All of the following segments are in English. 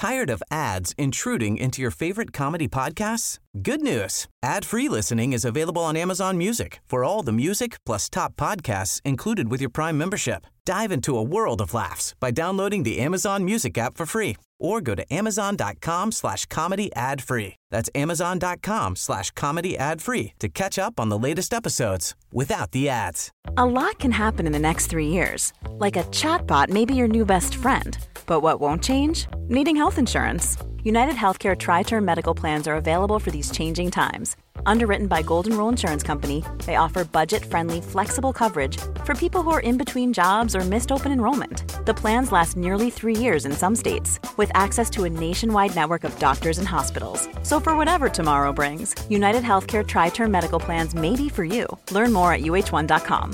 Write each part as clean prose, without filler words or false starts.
Tired of ads intruding into your favorite comedy podcasts? Good news. Ad-free listening is available on Amazon Music for all the music plus top podcasts included with your Prime membership. Dive into a world of laughs by downloading the Amazon Music app for free or go to amazon.com/comedy ad-free. That's amazon.com/comedy ad-free to catch up on the latest episodes without the ads. A lot can happen in the next 3 years. Like a chatbot may be your new best friend. But what won't change? Needing health insurance. United Healthcare Tri-Term Medical Plans are available for these changing times. Underwritten by Golden Rule Insurance Company, they offer budget-friendly, flexible coverage for people who are in between jobs or missed open enrollment. The plans last nearly 3 years in some states, with access to a nationwide network of doctors and hospitals. So for whatever tomorrow brings, United Healthcare Tri-Term Medical Plans may be for you. Learn more at uh1.com.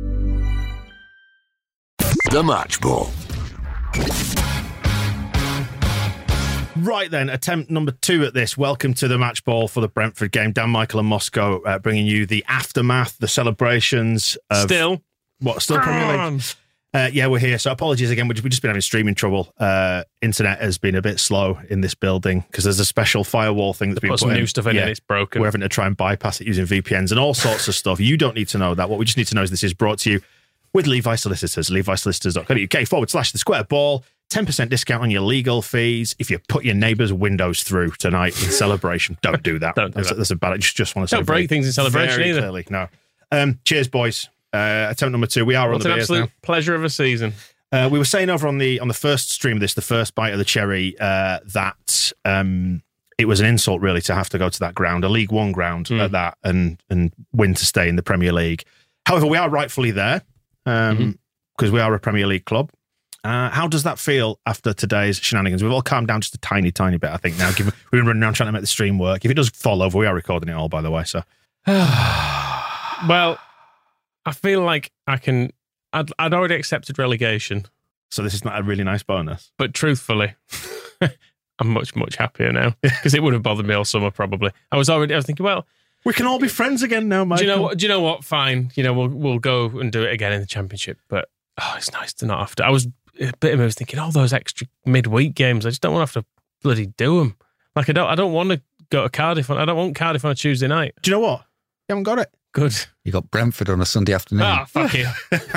The Match Ball. Right then, attempt number 2 at this. Welcome to the Match Ball for the Brentford game. Dan, Michael and Moscow bringing you the aftermath, the celebrations of... Still Premier League? Yeah, we're here. So apologies again. We've just been having streaming trouble. Internet has been a bit slow in this building because there's a special firewall thing that's been put some in. new stuff in it and it's broken. We're having to try and bypass it using VPNs and all sorts of stuff. You don't need to know that. What we just need to know is this is brought to you with Levi Solicitors, levisolicitors.co.uk/the square ball. 10% discount on your legal fees if you put your neighbour's windows through tonight in celebration. Don't do that. Don't do that. That's a bad. I just want to say. Don't break things in celebration very either. Clearly, no. Cheers, boys. Attempt number 2. We are on the beers now. An absolute pleasure of a season. We were saying over on the first stream of this, the first bite of the cherry, that it was an insult really to have to go to that ground, a League One ground at that, and win to stay in the Premier League. However, we are rightfully there because we are a Premier League club. How does that feel after today's shenanigans? We've all calmed down just a tiny bit, I think, now. We've been running around trying to make the stream work. If it does fall over, we are recording it all, by the way. So, well, I feel like I'd already accepted relegation. So this is not a really nice bonus. But truthfully, I'm much happier now because it would have bothered me all summer probably. I was thinking, well, we can all be friends again now, Michael. Do you know what? Fine. We'll go and do it again in the Championship. But it's nice to not have to. I was a bit of me was thinking, all those extra midweek games, I just don't want to have to bloody do them. Like I don't want to go to Cardiff. I don't want Cardiff on a Tuesday night. Do you know what? You haven't got it. Good. You got Brentford on a Sunday afternoon. Fuck you.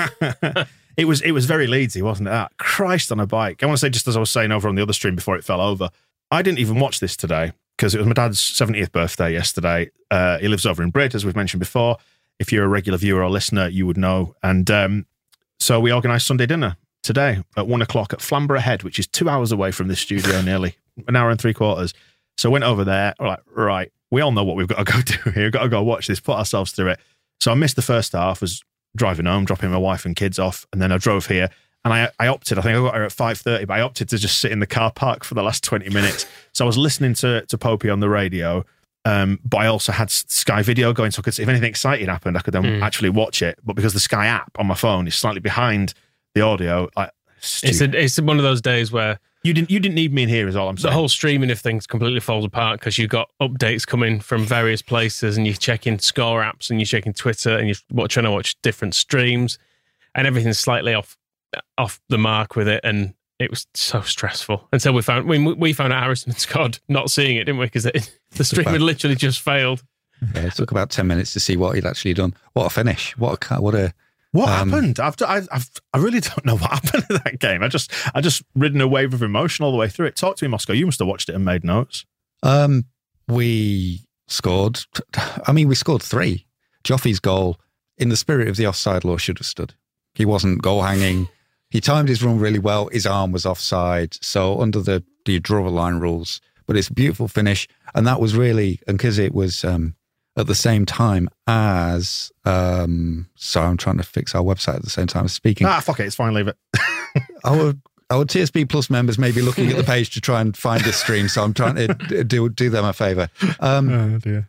It was very Leedsy, wasn't it? That Christ on a bike. I want to say, just as I was saying over on the other stream before it fell over, I didn't even watch this today because it was my dad's 70th birthday yesterday. He lives over in Brid, as we've mentioned before. If you're a regular viewer or listener, you would know. And so we organised Sunday dinner today at 1:00 at Flamborough Head, which is 2 hours away from this studio, nearly an hour and 3/4. So went over there. We're like, right, we all know what we've got to go do here. We've got to go watch this, put ourselves through it. So I missed the first half, was driving home, dropping my wife and kids off, and then I drove here. And I opted, I think I got here at 5:30, but I opted to just sit in the car park for the last 20 minutes. So I was listening to Popey on the radio, but I also had Sky Video going, so I could see if anything exciting happened, I could then actually watch it. But because the Sky app on my phone is slightly behind the audio, it's one of those days where you didn't need me in here, is all I'm saying. The whole streaming of things completely falls apart because you got updates coming from various places, and you're checking score apps, and you're checking Twitter, and you're trying to watch different streams, and everything's slightly off the mark with it, and it was so stressful until we found out Harrison had scored, not seeing it, didn't we? Because the stream had literally just failed. Yeah, it took about 10 minutes to see what he'd actually done. What a finish! What happened? I really don't know what happened in that game. I just ridden a wave of emotion all the way through it. Talk to me, Moscow. You must have watched it and made notes. We scored. We scored 3. Joffy's goal, in the spirit of the offside law, should have stood. He wasn't goal hanging. He timed his run really well. His arm was offside. So under the draw a line rules, but it's a beautiful finish. And that was really, and because it was at the same time as, sorry, I'm trying to fix our website at the same time as speaking. Fuck it, it's fine, leave it. Our TSB Plus members may be looking at the page to try and find this stream, so I'm trying to do them a favour. Oh dear.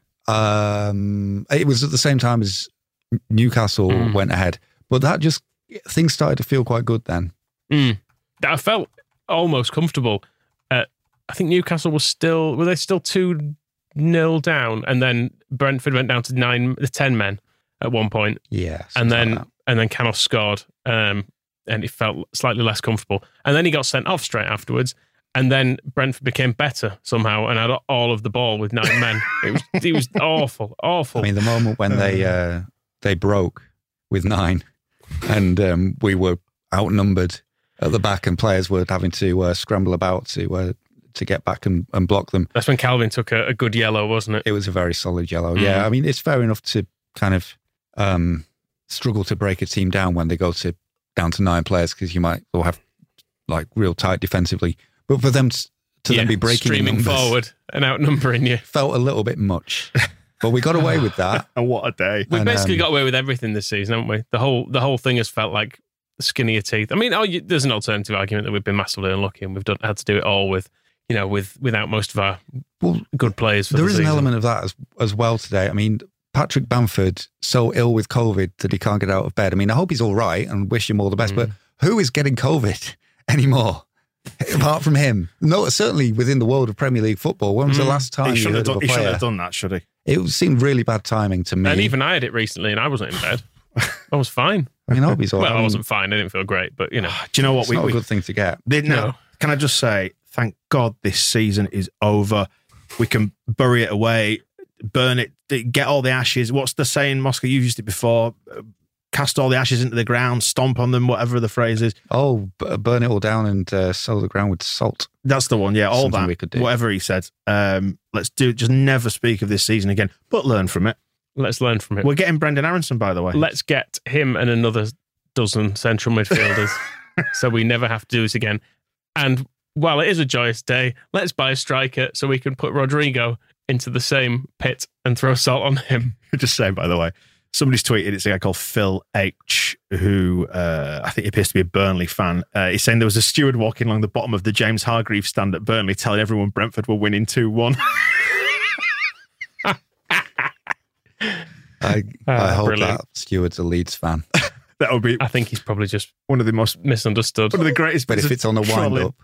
It was at the same time as Newcastle went ahead, but that just, things started to feel quite good then. I felt almost comfortable. I think Newcastle were they still 2-0 down, and then Brentford went down to 10 men at one point. Yeah, and then Canos scored, and it felt slightly less comfortable. And then he got sent off straight afterwards, And then Brentford became better somehow and had all of the ball with 9 men. It was awful. I mean, the moment when they broke with 9 and we were outnumbered at the back and players were having to scramble about to get back and block them. That's when Calvin took a good yellow, wasn't it? It was a very solid yellow. Yeah, I mean, it's fair enough to kind of struggle to break a team down when they go down to 9 players because you might all have like real tight defensively. But for them to then be breaking streaming numbers, forward and outnumbering you felt a little bit much. But we got away with that. And what a day. We basically got away with everything this season, haven't we? The whole thing has felt like skinnier teeth. I mean, there's an alternative argument that we've been massively unlucky and we've had to do it all without most of our good players for the season. There is an element of that as well today. I mean, Patrick Bamford, so ill with COVID that he can't get out of bed. I mean, I hope he's all right and wish him all the best, but who is getting COVID anymore? Apart from him. No, certainly within the world of Premier League football. When was the last time he you heard of a player? He shouldn't have done that, should he? It seemed really bad timing to me. And even I had it recently and I wasn't in bed. I was fine. I mean, I hope he's all right. Well, I wasn't fine. I didn't feel great, but Do you know what? It's not a good thing to get. No. Can I just say, thank God this season is over. We can bury it away, burn it, get all the ashes. What's the saying, Moscow? You've used it before. Cast all the ashes into the ground, stomp on them, whatever the phrase is. Oh, burn it all down and sow the ground with salt. That's the one, yeah. All Something that, we could do. Whatever he said. Let's do. Just never speak of this season again, but learn from it. Let's learn from it. We're getting Brendan Aronson, by the way. Let's get him and another dozen central midfielders so we never have to do this again. And while it is a joyous day, let's buy a striker so we can put Rodrigo into the same pit and throw salt on him. Just saying, by the way, somebody's tweeted, it's a guy called Phil H, who I think appears to be a Burnley fan. He's saying there was a steward walking along the bottom of the James Hargreaves stand at Burnley telling everyone Brentford were winning 2-1. I hope brilliant. that steward's a Leeds fan. That would be. I think he's probably just one of the most misunderstood. One of the greatest. But if it's on a wind up,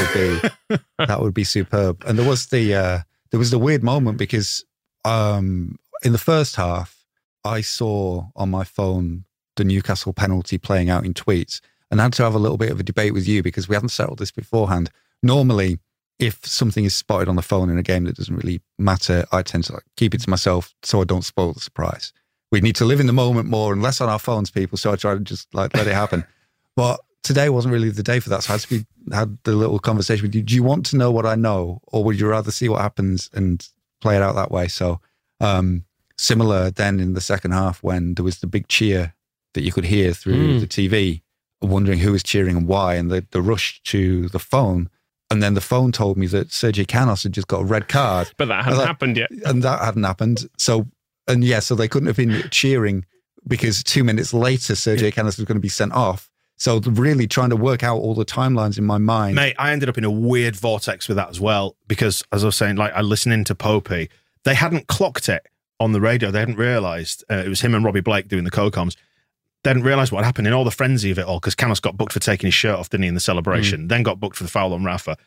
that would be superb. And there was the weird moment because in the first half, I saw on my phone the Newcastle penalty playing out in tweets, and I had to have a little bit of a debate with you because we hadn't settled this beforehand. Normally, if something is spotted on the phone in a game that doesn't really matter, I tend to keep it to myself so I don't spoil the surprise. We need to live in the moment more and less on our phones, people. So I try to just let it happen. But today wasn't really the day for that. So I had the little conversation with you. Do you want to know what I know, or would you rather see what happens and play it out that way? So similar then in the second half when there was the big cheer that you could hear through the TV, wondering who was cheering and why, and the rush to the phone. And then the phone told me that Sergio Canos had just got a red card. But that hadn't happened yet. And that hadn't happened. So they couldn't have been cheering because 2 minutes later, Sergio Canos was going to be sent off. So really trying to work out all the timelines in my mind. Mate, I ended up in a weird vortex with that as well because, as I was saying, like I listened into Popey. They hadn't clocked it on the radio. They hadn't realised. It was him and Robbie Blake doing the co-coms. They hadn't realised what happened in all the frenzy of it all because Canos got booked for taking his shirt off, didn't he, in the celebration, then got booked for the foul on Rafa.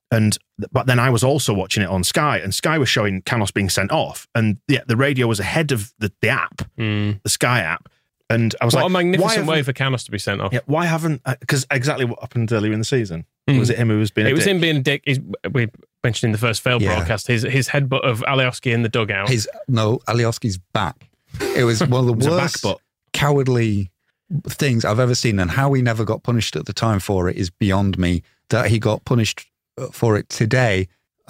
But then I was also watching it on Sky, and Sky was showing Canos being sent off, and the radio was ahead of the app, the Sky app, and I was what like, a magnificent way for Canos to be sent off. Yeah, why haven't? Because exactly what happened earlier in the season. Was it him who was being? It was him being a dick. We mentioned in the first failed broadcast his headbutt of Alioski in the dugout. Alioski's back. It was one of the worst cowardly things I've ever seen, and how he never got punished at the time for it is beyond me. That he got punished for it today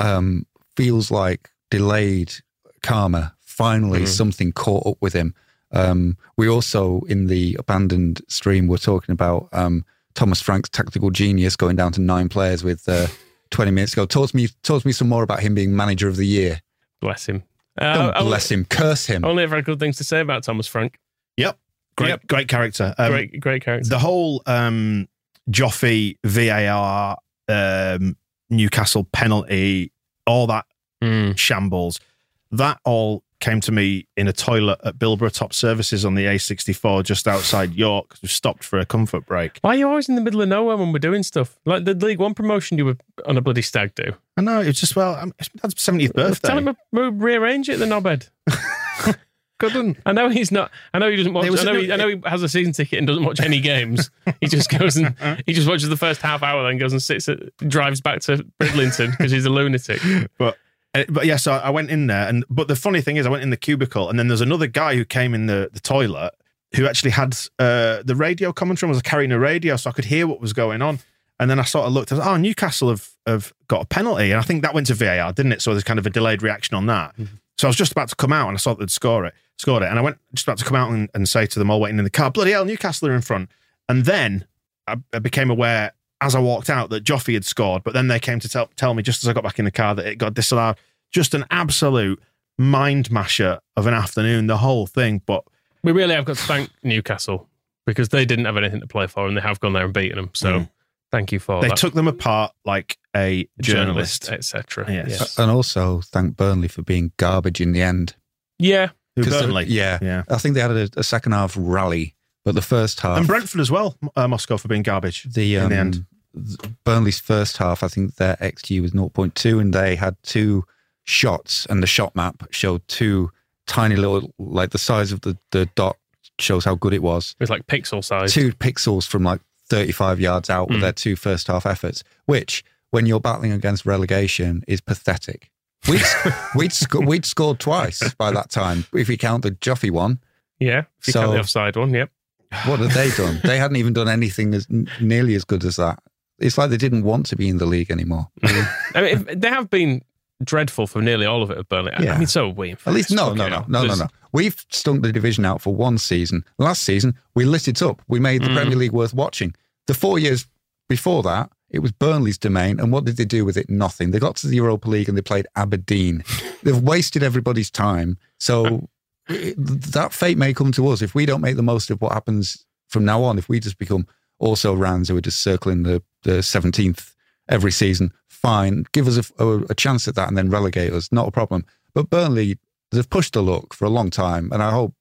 feels like delayed karma. Finally, something caught up with him. We also, in the abandoned stream, were talking about Thomas Frank's tactical genius going down to 9 players with 20 minutes ago. Talk to me some more about him being manager of the year. Bless him. Don't bless him. Curse him. Only ever had good things to say about Thomas Frank. Yep. Great character. Great character. The whole Joffy VAR Newcastle penalty, all that shambles, that all came to me in a toilet at Bilborough Top Services on the A64 just outside York because we stopped for a comfort break. Why are you always in the middle of nowhere when we're doing stuff? Like the League One promotion you were on a bloody stag do. I know, it's just, it's my dad's 70th birthday. Tell him we'll rearrange it, the knobhead. couldn't. I know he's not. I know he doesn't watch. It was- I know he has a season ticket and doesn't watch any games. He just goes and he just watches the first half hour, then goes and drives back to Bridlington because he's a lunatic. But yeah, so I went in there, but the funny thing is, I went in the cubicle, and then there's another guy who came in the toilet who actually had the radio commentary and was carrying a radio, so I could hear what was going on. And then I sort of looked, I was, Newcastle have got a penalty, and I think that went to VAR, didn't it? So there's kind of a delayed reaction on that. Mm-hmm. So I was just about to come out, and I saw that they'd scored it, and I went just about to come out and say to them all waiting in the car, bloody hell, Newcastle are in front. And then I became aware as I walked out that Joffy had scored, but then they came to tell me just as I got back in the car that it got disallowed. Just an absolute mind masher of an afternoon, the whole thing. But we really have got to thank Newcastle because they didn't have anything to play for, and they have gone there and beaten them. So thank you for that. They took them apart like a journalist, etc. Yes. And also thank Burnley for being garbage in the end. Yeah. Burnley? Yeah. I think they had a second half rally, but the first half... And Brentford as well, Moscow, for being garbage in the end. Burnley's first half, I think their XG was 0.2, and they had 2 shots, and the shot map showed 2 tiny little, like the size of the dot shows how good it was. It was like pixel size. 2 pixels from like 35 yards out with their 2 first half efforts, which, when you're battling against relegation, is pathetic. We'd scored twice by that time, if you count the Joffy one. Yeah, if you count the offside one, yep. What had they done? They hadn't even done anything nearly as good as that. It's like they didn't want to be in the league anymore. I mean, they have been dreadful for nearly all of it at Burnley. Yeah. I mean, so have we. At least, no. We've stunk the division out for one season. Last season, we lit it up. We made the Premier League worth watching. The 4 years before that, it was Burnley's domain. And what did they do with it? Nothing. They got to the Europa League and they played Aberdeen. They've wasted everybody's time. So that fate may come to us if we don't make the most of what happens from now on. If we just become also Rans who are just circling the 17th every season, fine. Give us a chance at that and then relegate us. Not a problem. But Burnley, they've pushed the luck for a long time. And I hope,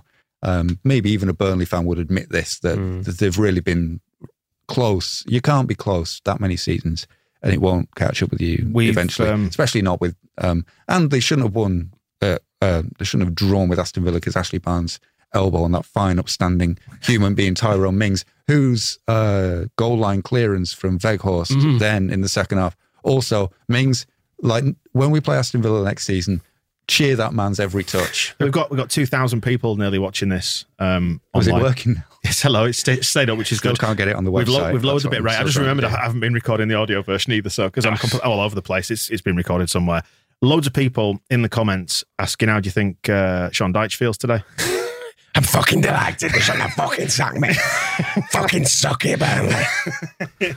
maybe even a Burnley fan would admit this, that they've really been close. You can't be close that many seasons and it won't catch up with you eventually, especially not with, and they shouldn't have won, they shouldn't have drawn with Aston Villa because Ashley Barnes' elbow on that fine, upstanding human being Tyrone Mings, whose goal line clearance from Weghorst then in the second half. Also, Mings, like when we play Aston Villa next season, cheer that man's every touch. We've got 2,000 people nearly watching this. Was it working? Yes, hello. It's stayed up, which is Still good. Can't get it on the website. We've lowered a bit right. I just remembered I haven't been recording the audio version either, so because I'm all over the place. It's been recorded somewhere. Loads of people in the comments asking, how do you think Sean Dyche feels today? I'm fucking delighted. They shouldn't have fucking sacked me. Fucking suck it, Burnley.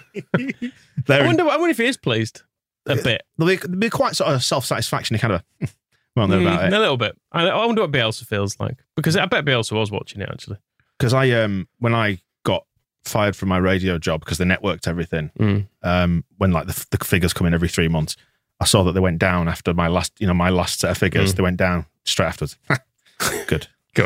I wonder if he is pleased a bit. There'll be quite sort of self-satisfaction. Kind of won't know about it. A little bit. I wonder what Bielsa feels like, because I bet Bielsa was watching it actually. Because when I got fired from my radio job because they networked everything, when like the figures come in every 3 months, I saw that they went down after my last set of figures. They went down straight afterwards. Good.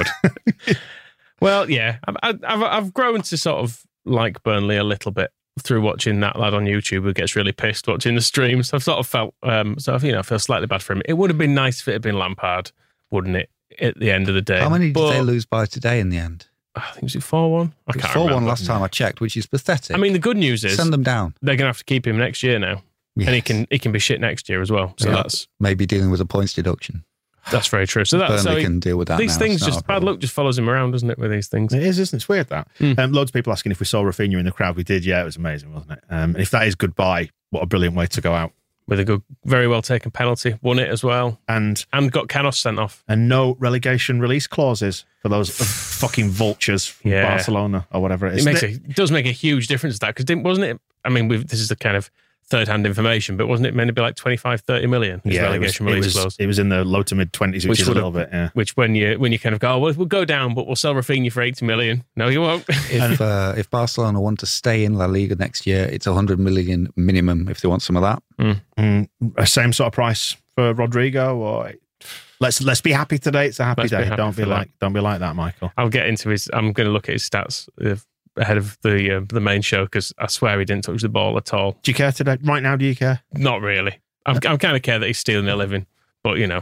Well, yeah, I've grown to sort of like Burnley a little bit through watching that lad on YouTube who gets really pissed watching the streams. I've sort of felt, I feel slightly bad for him. It would have been nice if it had been Lampard, wouldn't it? At the end of the day, how many did they lose by today in the end? I think it was 4-1. I can't 4-1 last time I checked, which is pathetic. I mean, the good news is send them down. They're going to have to keep him next year now, and he can be shit next year as well. So that's maybe dealing with a points deduction. That's very true. So Burnley can deal with that. These now. things, just bad luck, just follows him around, doesn't it? With these things, it is, isn't it? It's weird that. Loads of people asking if we saw Rafinha in the crowd. We did. Yeah, it was amazing, wasn't it? And if that is goodbye, what a brilliant way to go out. With a good, very well taken penalty, won it as well, and got Canos sent off, and no relegation release clauses for those fucking vultures from Barcelona or whatever it is. It does make a huge difference to that, because wasn't it? I mean, this is the kind of third-hand information, but wasn't it meant to be like 25-30 million? Relegation release clause. It was in the low to mid 20s, which is a little bit. Yeah. Which when you kind of go, we'll go down, but we'll sell Rafinha for 80 million. No, you won't. If Barcelona want to stay in La Liga next year, it's 100 million minimum if they want some of that. Same sort of price for Rodrigo, or let's be happy today. It's a happy day. Don't be like that, Michael. I'll get into his. I'm going to look at his stats ahead of the main show, because I swear he didn't touch the ball at all. Do you care today? Right now, do you care? Not really. I kind of care that he's stealing a living, but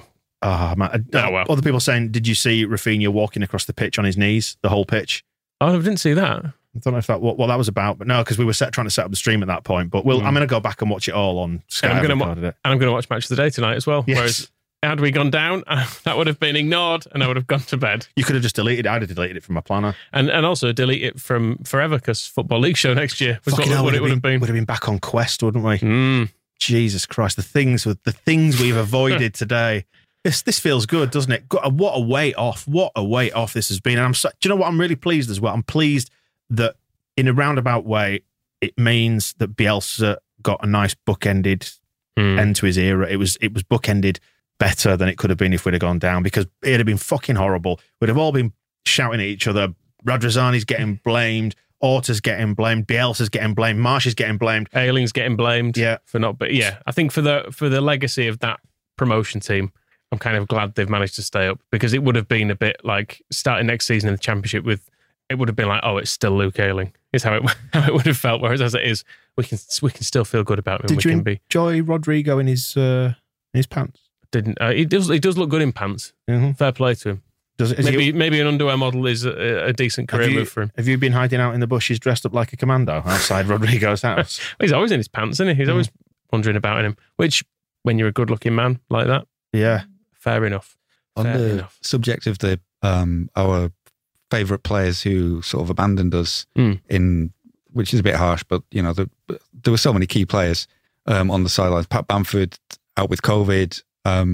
Oh, man. well. Other people saying, did you see Rafinha walking across the pitch on his knees, the whole pitch? Oh, I didn't see that. I don't know if that what that was about, but no, because we were trying to set up the stream at that point. But I'm going to go back and watch it all on Sky. And I'm going to watch Match of the Day tonight as well. Yes. Whereas, had we gone down, that would have been ignored and I would have gone to bed. You could have just deleted it. I'd have deleted it from my planner. And also delete it from forever because Football League show next year was what it would have been. Would have been back on Quest, wouldn't we? Jesus Christ, the things we've avoided today. This feels good, doesn't it? What a weight off. What a weight off this has been. And do you know what? I'm really pleased as well. I'm pleased that in a roundabout way, it means that Bielsa got a nice bookended end to his era. It was bookended better than it could have been if we'd have gone down, because it'd have been fucking horrible. We'd have all been shouting at each other. Radrizzani's getting blamed. Orta's getting blamed. Bielsa's getting blamed. Marsh is getting blamed. Ayling's getting blamed for not. But yeah, I think for the legacy of that promotion team, I'm kind of glad they've managed to stay up, because it would have been a bit like starting next season in the Championship it would have been like, oh, it's still Luke Ayling, is how it would have felt. Whereas as it is, we can still feel good about him. Did you enjoy Rodrigo in his pants? Didn't he does look good in pants? Mm-hmm. Fair play to him. Maybe an underwear model is a decent career move for him. Have you been hiding out in the bushes dressed up like a commando outside Rodrigo's house? Well, he's always in his pants, isn't he? He's always wandering about in him. Which, when you're a good-looking man like that, yeah, fair enough. On the subject of the our favourite players who sort of abandoned us which is a bit harsh, but you know there were so many key players on the sidelines. Pat Bamford out with COVID,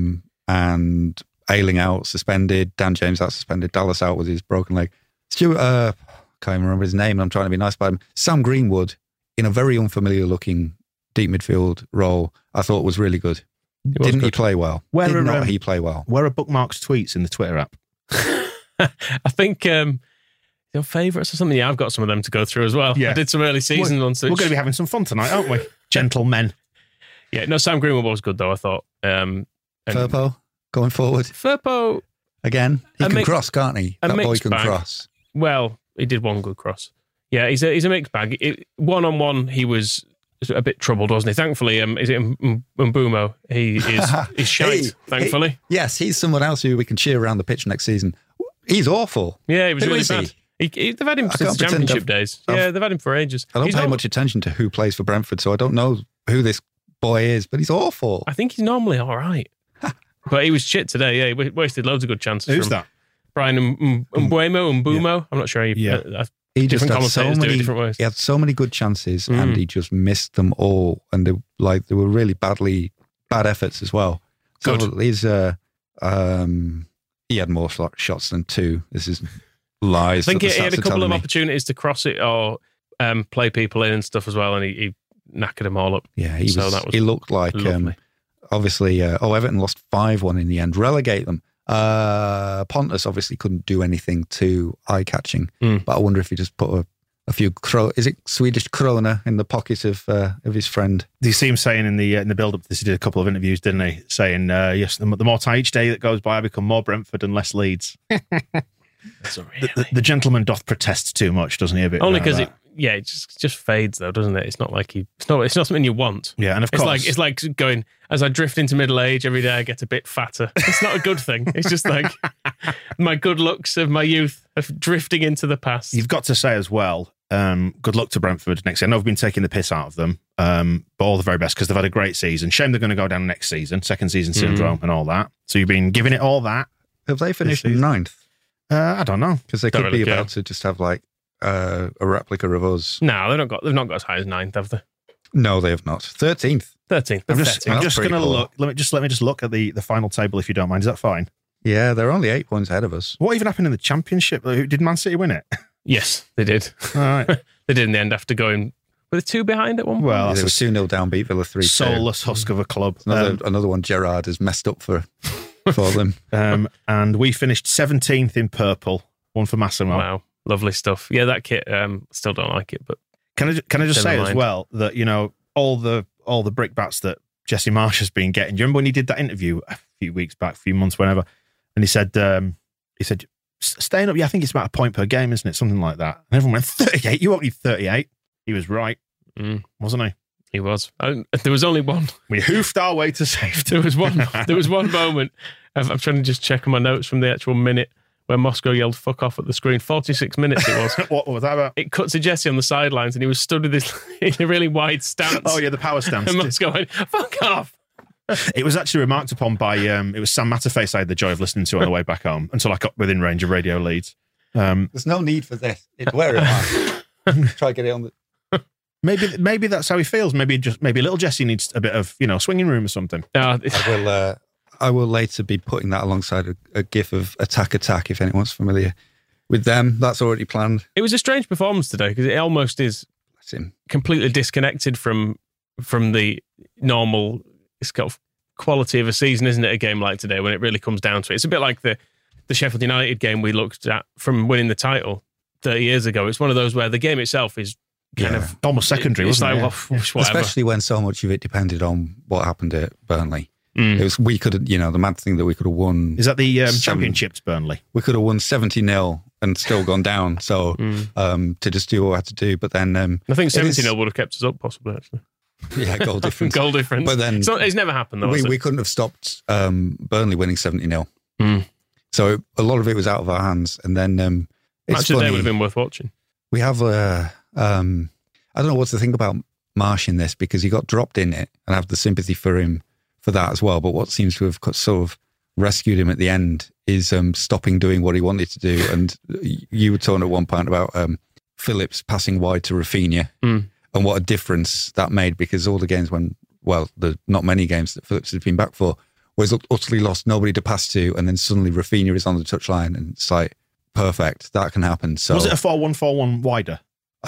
and Ayling out suspended, Dan James out suspended, Dallas out with his broken leg. Stuart, can't even remember his name. I'm trying to be nice about him. Sam Greenwood in a very unfamiliar looking deep midfield role, I thought was really good. Didn't he play well? Did not he play well? Where are Bookmark's tweets in the Twitter app? I think your favourites or something. Yeah, I've got some of them to go through as well. Yeah. I did some early season on such. We're going to be having some fun tonight, aren't we? Gentlemen. Yeah, no, Sam Greenwood was good though, I thought. Firpo going forward. Firpo. Again, he can cross, can't he? That boy can cross. Well, he did one good cross. Yeah, he's a mixed bag. One-on-one, he was a bit troubled, wasn't he? Thankfully, is it Mbumo? He's shite, thankfully. Yes, he's someone else who we can cheer around the pitch next season. He's awful. Yeah, he was really bad. They've had him since the Championship days. Yeah, they've had him for ages. I don't pay much attention to who plays for Brentford, so I don't know who this boy is, but he's awful. I think he's normally all right. But he was shit today, yeah. He wasted loads of good chances. Who's that? Brian Mbumo? Yeah. I'm not sure. He just had different ways. He had so many good chances and he just missed them all. And they were really bad efforts as well. So he's he had more shots than two. This is lies. I think he had a couple of opportunities to cross it or play people in and stuff as well, and he knackered them all up. Yeah, he looked like obviously. Everton lost 5-1 in the end. Relegate them. Pontus obviously couldn't do anything too eye-catching, but I wonder if he just put a few Swedish krona in the pocket of his friend. You see him saying in the build-up to this, he did a couple of interviews, didn't he? Saying, yes, the more time each day that goes by, I become more Brentford and less Leeds. The gentleman doth protest too much, doesn't he? A bit only because it just fades though, doesn't it? It's not like it's not something you want. Yeah, and of course, it's like going as I drift into middle age every day. I get a bit fatter. It's not a good thing. It's just like my good looks of my youth are drifting into the past. You've got to say as well, good luck to Brentford next year. I know I've been taking the piss out of them, but all the very best because they've had a great season. Shame they're going to go down next season, second season syndrome and all that. So you've been giving it all that. Have they finished in 9th? I don't know, because they could be about to just have like a replica of us. No, they've not got as high as 9th, have they? No, they have not. 13th. I'm just going to look. Let me just look at the final table if you don't mind. Is that fine? Yeah, they're only 8 points ahead of us. What even happened in the Championship? Did Man City win it? Yes, they did. All right. They did in the end after going. Were they 2 behind at one point? Well, they were 2-0 down, beat Villa 3-2. Soulless husk of a club. Another one Gerrard has messed up for them. And we finished 17th in purple. One for Massimo. Wow, lovely stuff. Yeah, that kit. Still don't like it, but can I just say as well that all the brickbats that Jesse Marsh has been getting. Do you remember when he did that interview a few weeks back, a few months, whenever, and he said staying up. Yeah, I think it's about a point per game, isn't it? Something like that. And everyone went 38. You won't need 38. He was right, wasn't he? He was. There was only one. We hoofed our way to safety. There was one moment. I'm trying to just check my notes from the actual minute where Moscow yelled "fuck off" at the screen. 46 minutes it was. What was that about? It cut to Jesse on the sidelines, and he was stood with this in a really wide stance. Oh yeah, the power stance. And Moscow went "fuck off." It was actually remarked upon by it was Sam Matterface I had the joy of listening to on the way back home until I got within range of Radio Leeds. There's no need for this. It's where it was. Try to get it on the. Maybe that's how he feels. Maybe little Jesse needs a bit of swinging room or something. I will later be putting that alongside a gif of Attack if anyone's familiar with them. That's already planned. It was a strange performance today because it almost is completely disconnected from the normal kind of quality of a season, isn't it? A game like today when it really comes down to it. It's a bit like the Sheffield United game we looked at from winning the title 30 years ago. It's one of those where the game itself is kind of almost secondary, wasn't it? Whatever. Especially when so much of it depended on what happened at Burnley. It was we could have, the mad thing that we could have won. Is that the championships, Burnley? We could have won 70-0 and still gone down. So to just do what we had to do, but then I think 70-0 would have kept us up, possibly. Actually, yeah, goal difference. Goal difference. But then it's never happened though. We couldn't have stopped Burnley winning 70-0. So a lot of it was out of our hands, and then it's actually funny, they would have been worth watching. We have I don't know what's the thing about Marsh in this, because he got dropped in it, and I have the sympathy for him for that as well. But what seems to have sort of rescued him at the end is stopping doing what he wanted to do. And you were talking at one point about Phillips passing wide to Rafinha and what a difference that made, because all the games not many games that Phillips had been back for was utterly lost, nobody to pass to, and then suddenly Rafinha is on the touchline and it's like, perfect, that can happen. So was it a 4-1-4-1 wider?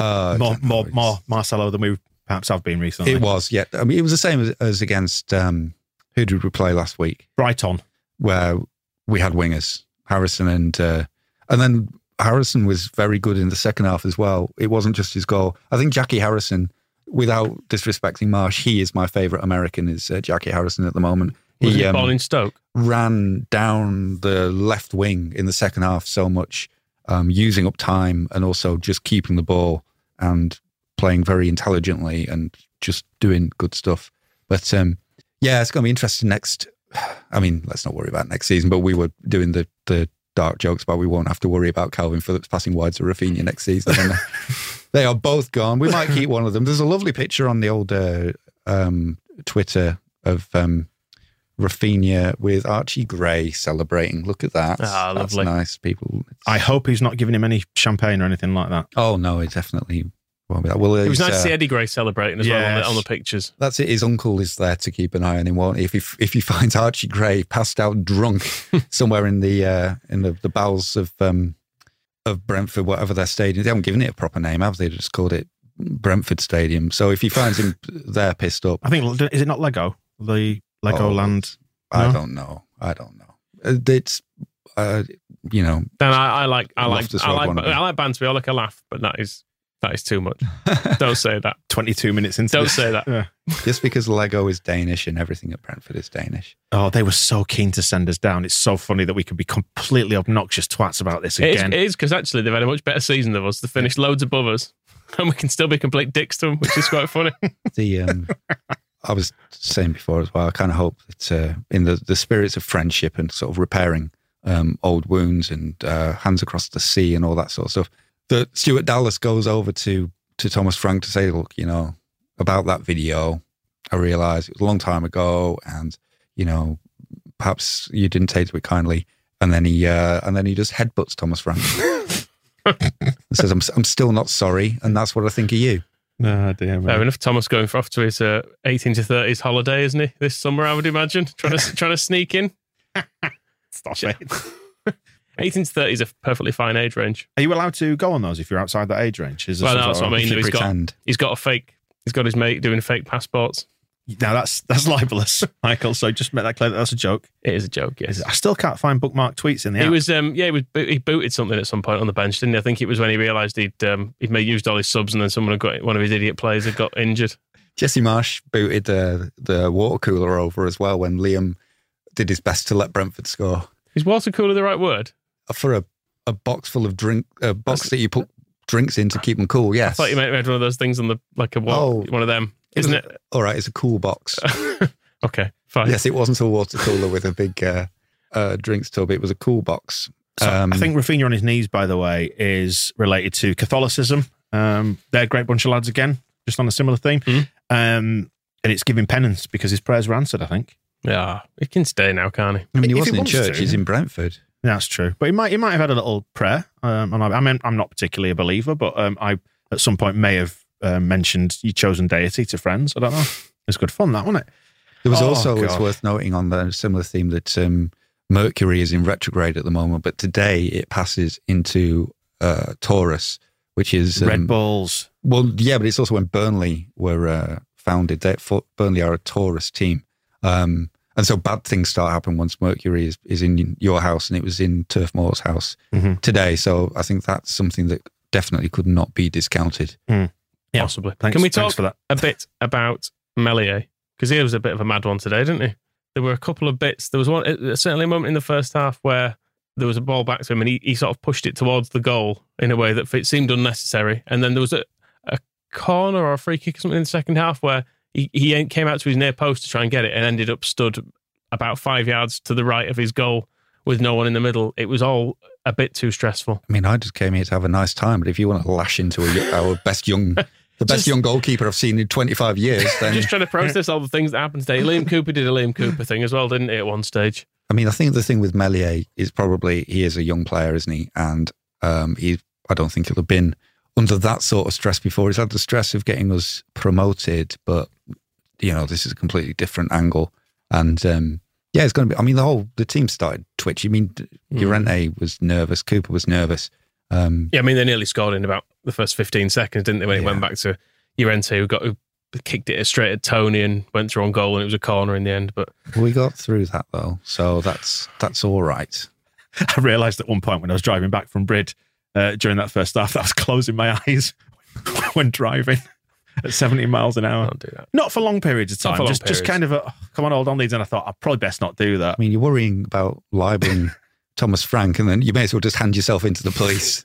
More Marcelo than we perhaps have been recently. It was, yeah. I mean, it was the same as against who did we play last week? Brighton, where we had wingers, Harrison and then Harrison was very good in the second half as well. It wasn't just his goal. I think Jackie Harrison, without disrespecting Marsh, he is my favourite American. Is Jackie Harrison at the moment? Was he born in Stoke? Ran down the left wing in the second half so much, using up time and also just keeping the ball and playing very intelligently and just doing good stuff. But yeah, it's going to be interesting next. I mean, let's not worry about next season, but we were doing the dark jokes about we won't have to worry about Calvin Phillips passing wide to Rafinha next season. And they are both gone. We might keep one of them. There's a lovely picture on the old Twitter of Rafinha with Archie Gray celebrating. Look at that. Ah, that's lovely. Nice, people. I hope he's not giving him any champagne or anything like that. Oh, no, it definitely won't be that. Well, it was nice to see Eddie Gray celebrating as well on the pictures. That's it. His uncle is there to keep an eye on him, won't he? If he finds Archie Gray passed out drunk somewhere in the bowels of Brentford, whatever their stadium. They haven't given it a proper name, have they? They just called it Brentford Stadium. So if he finds him there pissed up. I think, is it not Lego? The Legoland? No? I don't know. It's, Dan, I like banter. I like a laugh, but that is too much. Don't say that. 22 minutes into Don't this. say that. Yeah. Just because Lego is Danish and everything at Brentford is Danish. Oh, they were so keen to send us down. It's so funny that we could be completely obnoxious twats about this again. It is because actually they've had a much better season than us. They finished loads above us, and we can still be complete dicks to them, which is quite funny. I was saying before as well, I kind of hope that in the spirits of friendship and sort of repairing old wounds and hands across the sea and all that sort of stuff, that Stuart Dallas goes over to Thomas Frank to say, look, about that video, I realised it was a long time ago and, perhaps you didn't take to it kindly. And then he just headbutts Thomas Frank and says, I'm still not sorry. And that's what I think of you. No, dear, man. Fair enough. Thomas going off to his 18 to 30s holiday, isn't he? This summer, I would imagine. Trying to sneak in. Stop it. 18 to 30 is a perfectly fine age range. Are you allowed to go on those if you're outside that age range? That's what I mean. He's got his mate doing fake passports. Now that's libelous, Michael. So just make that clear that that's a joke. It is a joke, yes. I still can't find bookmarked tweets in the app. He booted something at some point on the bench, didn't he? I think it was when he realised he'd used all his subs and then someone had got one of his idiot players had got injured. Jesse Marsh booted the water cooler over as well when Liam did his best to let Brentford score. Is water cooler the right word? For a box full of drink, a box that you put drinks in to keep them cool. Yes. I thought you meant we had one of those things on the one of them, isn't it? All right, it's a cool box. Okay, fine. Yes, it wasn't a water cooler with a big drinks tub. It was a cool box. So I think Rafinha on his knees, by the way, is related to Catholicism. They're a great bunch of lads again, just on a similar theme. And it's giving penance because his prayers were answered, I think. Yeah, he can stay now, can't he? I mean, he If wasn't he in wants church. to. He's in Brentford. That's true. But he might have had a little prayer. And I'm not particularly a believer, but I at some point may have mentioned your chosen deity to friends. I don't know. It's good fun, that, wasn't it? There was it's God. worth noting on the similar theme that Mercury is in retrograde at the moment, but today it passes into Taurus, which is Red Bulls. Well, yeah, but it's also when Burnley were founded. Burnley are a Taurus team. And so bad things start happening once Mercury is in your house, and it was in Turf Moor's house today. So I think that's something that definitely could not be discounted. Yeah. Possibly. Thanks, Can we thanks talk for that. a bit about Meslier? Because he was a bit of a mad one today, didn't he? There were a couple of bits. There was certainly a moment in the first half where there was a ball back to him and he sort of pushed it towards the goal in a way that it seemed unnecessary. And then there was a corner or a free kick or something in the second half where he came out to his near post to try and get it and ended up stood about 5 yards to the right of his goal with no one in the middle. It was all a bit too stressful. I mean, I just came here to have a nice time, but if you want to lash into our best young goalkeeper I've seen in 25 years, then... Just trying to process all the things that happened today. Liam Cooper did a Liam Cooper thing as well, didn't he, at one stage? I mean, I think the thing with Meslier is probably he is a young player, isn't he? And I don't think he'll have been under that sort of stress before. He's had the stress of getting us promoted, but, this is a completely different angle. And, it's going to be... I mean, the team started twitchy. I mean, Llorente was nervous. Cooper was nervous. Yeah, I mean, they nearly scored in about the first 15 seconds, didn't they, when it went back to Llorente, who kicked it straight at Tony and went through on goal, and it was a corner in the end. But we got through that, though, so that's all right. I realised at one point when I was driving back from Brid during that first half that I was closing my eyes when driving at 70 miles an hour. Don't do that. Not for long periods of time. for long Just kind of come on, hold on, Leeds. And I thought I'd probably best not do that. I mean, you're worrying about libeling Thomas Frank, and then you may as well just hand yourself into the police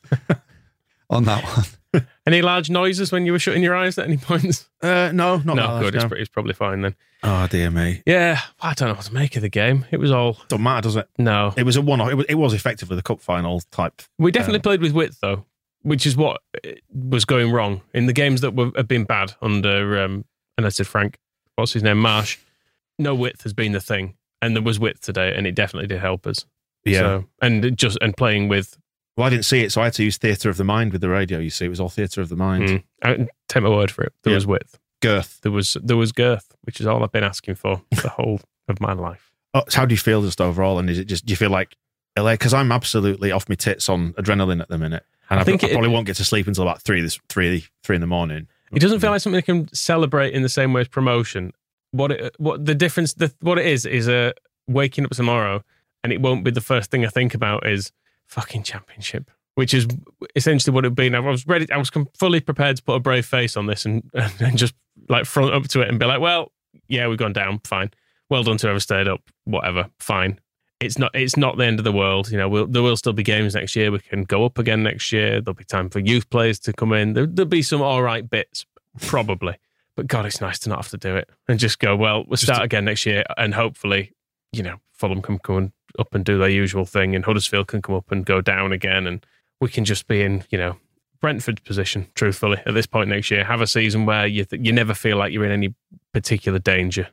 on that one. Any large noises when you were shutting your eyes at any points? No, not No, that good. large, It's probably fine then. Oh, dear me. Yeah, I don't know what to make of the game. It was all... Don't matter, does it? No. It was a one-off. It was effectively the cup final type. We definitely played with width, though, which is what was going wrong in the games that have been bad under, and I said Frank, what's his name, Marsh. No width has been the thing, and there was width today, and it definitely did help us. Yeah. So, and playing with... Well, I didn't see it, so I had to use theatre of the mind with the radio, you see. It was all theatre of the mind. Take my word for it. There was width. Girth. There was girth, which is all I've been asking for the whole of my life. Oh, so how do you feel just overall? And is it just, do you feel like LA? Because I'm absolutely off my tits on adrenaline at the minute. And I probably won't get to sleep until about 3 in the morning. It doesn't feel like something they can celebrate in the same way as promotion. What the difference, what it is waking up tomorrow and it won't be the first thing I think about is fucking championship, which is essentially what it'd been. I was fully prepared to put a brave face on this and just like front up to it and be like, well, yeah, we've gone down, fine. Well done to whoever stayed up, whatever, fine. It's not the end of the world. There will still be games next year. We can go up again next year. There'll be time for youth players to come in. There'll be some all right bits, probably. But God, it's nice to not have to do it and just go, well, we'll start again next year and hopefully, Fulham can come up and do their usual thing and Huddersfield can come up and go down again and we can just be in, Brentford's position, truthfully, at this point next year. Have a season where you never feel like you're in any particular danger.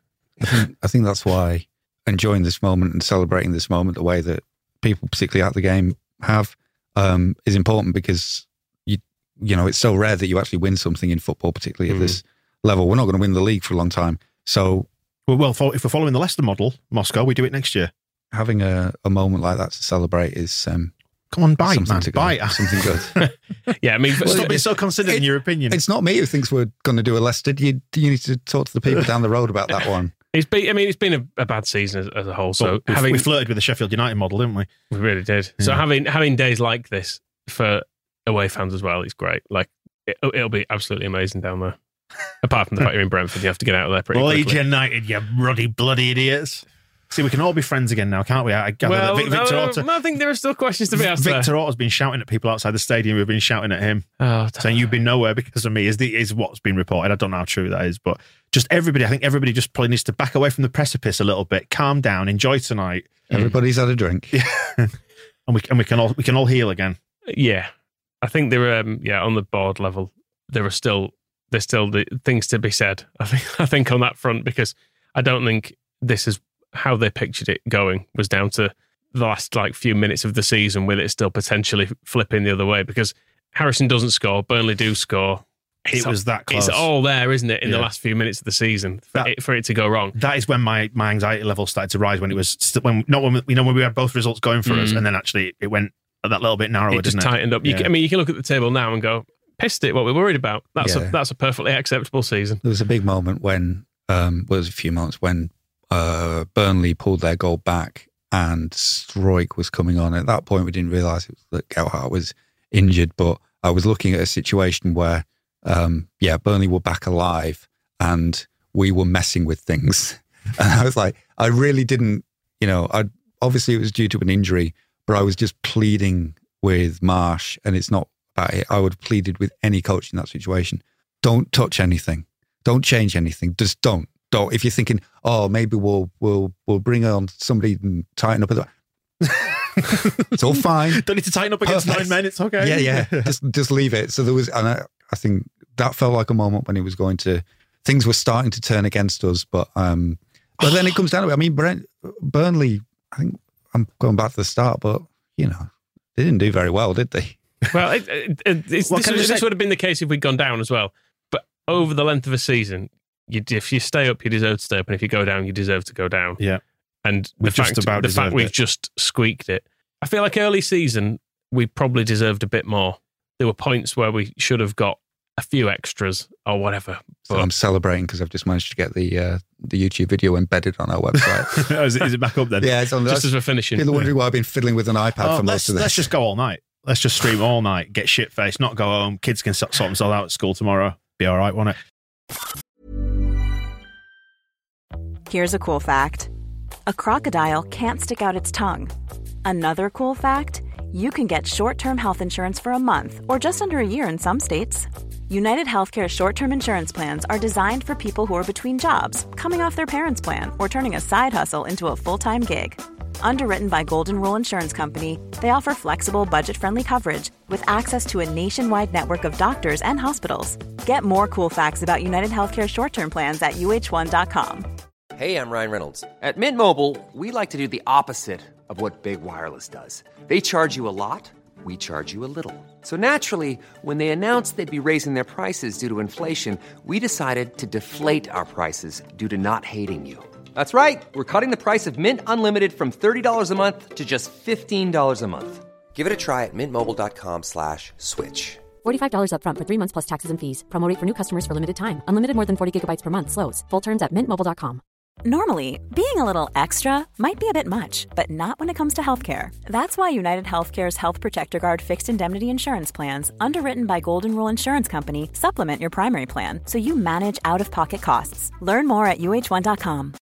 I think that's why enjoying this moment and celebrating this moment the way that people, particularly at the game, have is important because it's so rare that you actually win something in football, particularly at this level. We're not going to win the league for a long time. So, well, if we're following the Leicester model, Moscow, we do it next year. Having a moment like that to celebrate is come on, bite, man, bite. Something good. Yeah, I mean, stop being so considered in your opinion. It's not me who thinks we're going to do a Leicester. You need to talk to the people down the road about that one. It's been a bad season as a whole. So we flirted with the Sheffield United model, didn't we? We really did. Yeah. So having days like this for away fans as well, it's great. Like it'll be absolutely amazing down there. Apart from the fact you're in Brentford, you have to get out of there pretty quickly. Leeds United, you ruddy bloody idiots. See, we can all be friends again now, can't we? I gather Well, that Victor Orta, I think there are still questions to be asked. Victor Orta's been shouting at people outside the stadium who've been shouting at him, saying you've been nowhere because of me, is what's been reported. I don't know how true that is, but just everybody, I think everybody just probably needs to back away from the precipice a little bit, calm down, enjoy tonight. Everybody's had a drink. and we can all heal again. Yeah. I think there are, on the board level, there's still the things to be said. I think on that front, because I don't think this is how they pictured it going was down to the last few minutes of the season with it still potentially flipping the other way, because Harrison doesn't score, Burnley do score. It was that close. It's all there, isn't it, in the last few minutes of the season for it to go wrong. That is when my anxiety level started to rise, when it was when we had both results going for us, and then actually it went that little bit narrower. It just tightened up. Yeah. You can look at the table now and go, pissed it. What we're worried about. That's a perfectly acceptable season. There was a big moment when was a few moments when Burnley pulled their goal back and Struijk was coming on. At that point, we didn't realise that Gelhardt was injured, but I was looking at a situation where, Burnley were back alive and we were messing with things. And I was like, I really didn't, obviously it was due to an injury, but I was just pleading with Marsh, and it's not about it. I would have pleaded with any coach in that situation. Don't touch anything. Don't change anything. Just don't. If you're thinking, maybe we'll bring on somebody and tighten up. It's all fine. Don't need to tighten up against 9 men. It's okay. Yeah. Just leave it. So there was, and I think that felt like a moment when it was things were starting to turn against us. But then it comes down to it. I mean, Burnley, I think I'm going back to the start, but they didn't do very well, did they? Well, this would have been the case if we'd gone down as well. But over the length of a season, if you stay up, you deserve to stay up, and if you go down, you deserve to go down. Yeah. And the fact we've just squeaked it. I feel like early season, we probably deserved a bit more. There were points where we should have got a few extras or whatever. So I'm celebrating because I've just managed to get the YouTube video embedded on our website. Is it back up then? Yeah, it's on just as we're finishing. People are wondering why I've been fiddling with an iPad for most of this. Let's just go all night. Let's just stream all night, get shit-faced, not go home. Kids can sort themselves out at school tomorrow. Be all right, won't it? Here's a cool fact. A crocodile can't stick out its tongue. Another cool fact, you can get short-term health insurance for a month or just under a year in some states. United Healthcare short-term insurance plans are designed for people who are between jobs, coming off their parents' plan, or turning a side hustle into a full-time gig. Underwritten by Golden Rule Insurance Company, they offer flexible, budget-friendly coverage with access to a nationwide network of doctors and hospitals. Get more cool facts about United Healthcare short-term plans at uh1.com. Hey, I'm Ryan Reynolds. At Mint Mobile, we like to do the opposite of what Big Wireless does. They charge you a lot, we charge you a little. So naturally, when they announced they'd be raising their prices due to inflation, we decided to deflate our prices due to not hating you. That's right. We're cutting the price of Mint Unlimited from $30 a month to just $15 a month. Give it a try at mintmobile.com/switch. $45 up front for 3 months plus taxes and fees. Promo rate for new customers for limited time. Unlimited more than 40 gigabytes per month. Slows full terms at mintmobile.com. Normally, being a little extra might be a bit much, but not when it comes to healthcare. That's why United Healthcare's Health Protector Guard fixed indemnity insurance plans, underwritten by Golden Rule Insurance Company, supplement your primary plan so you manage out-of-pocket costs. Learn more at uh1.com.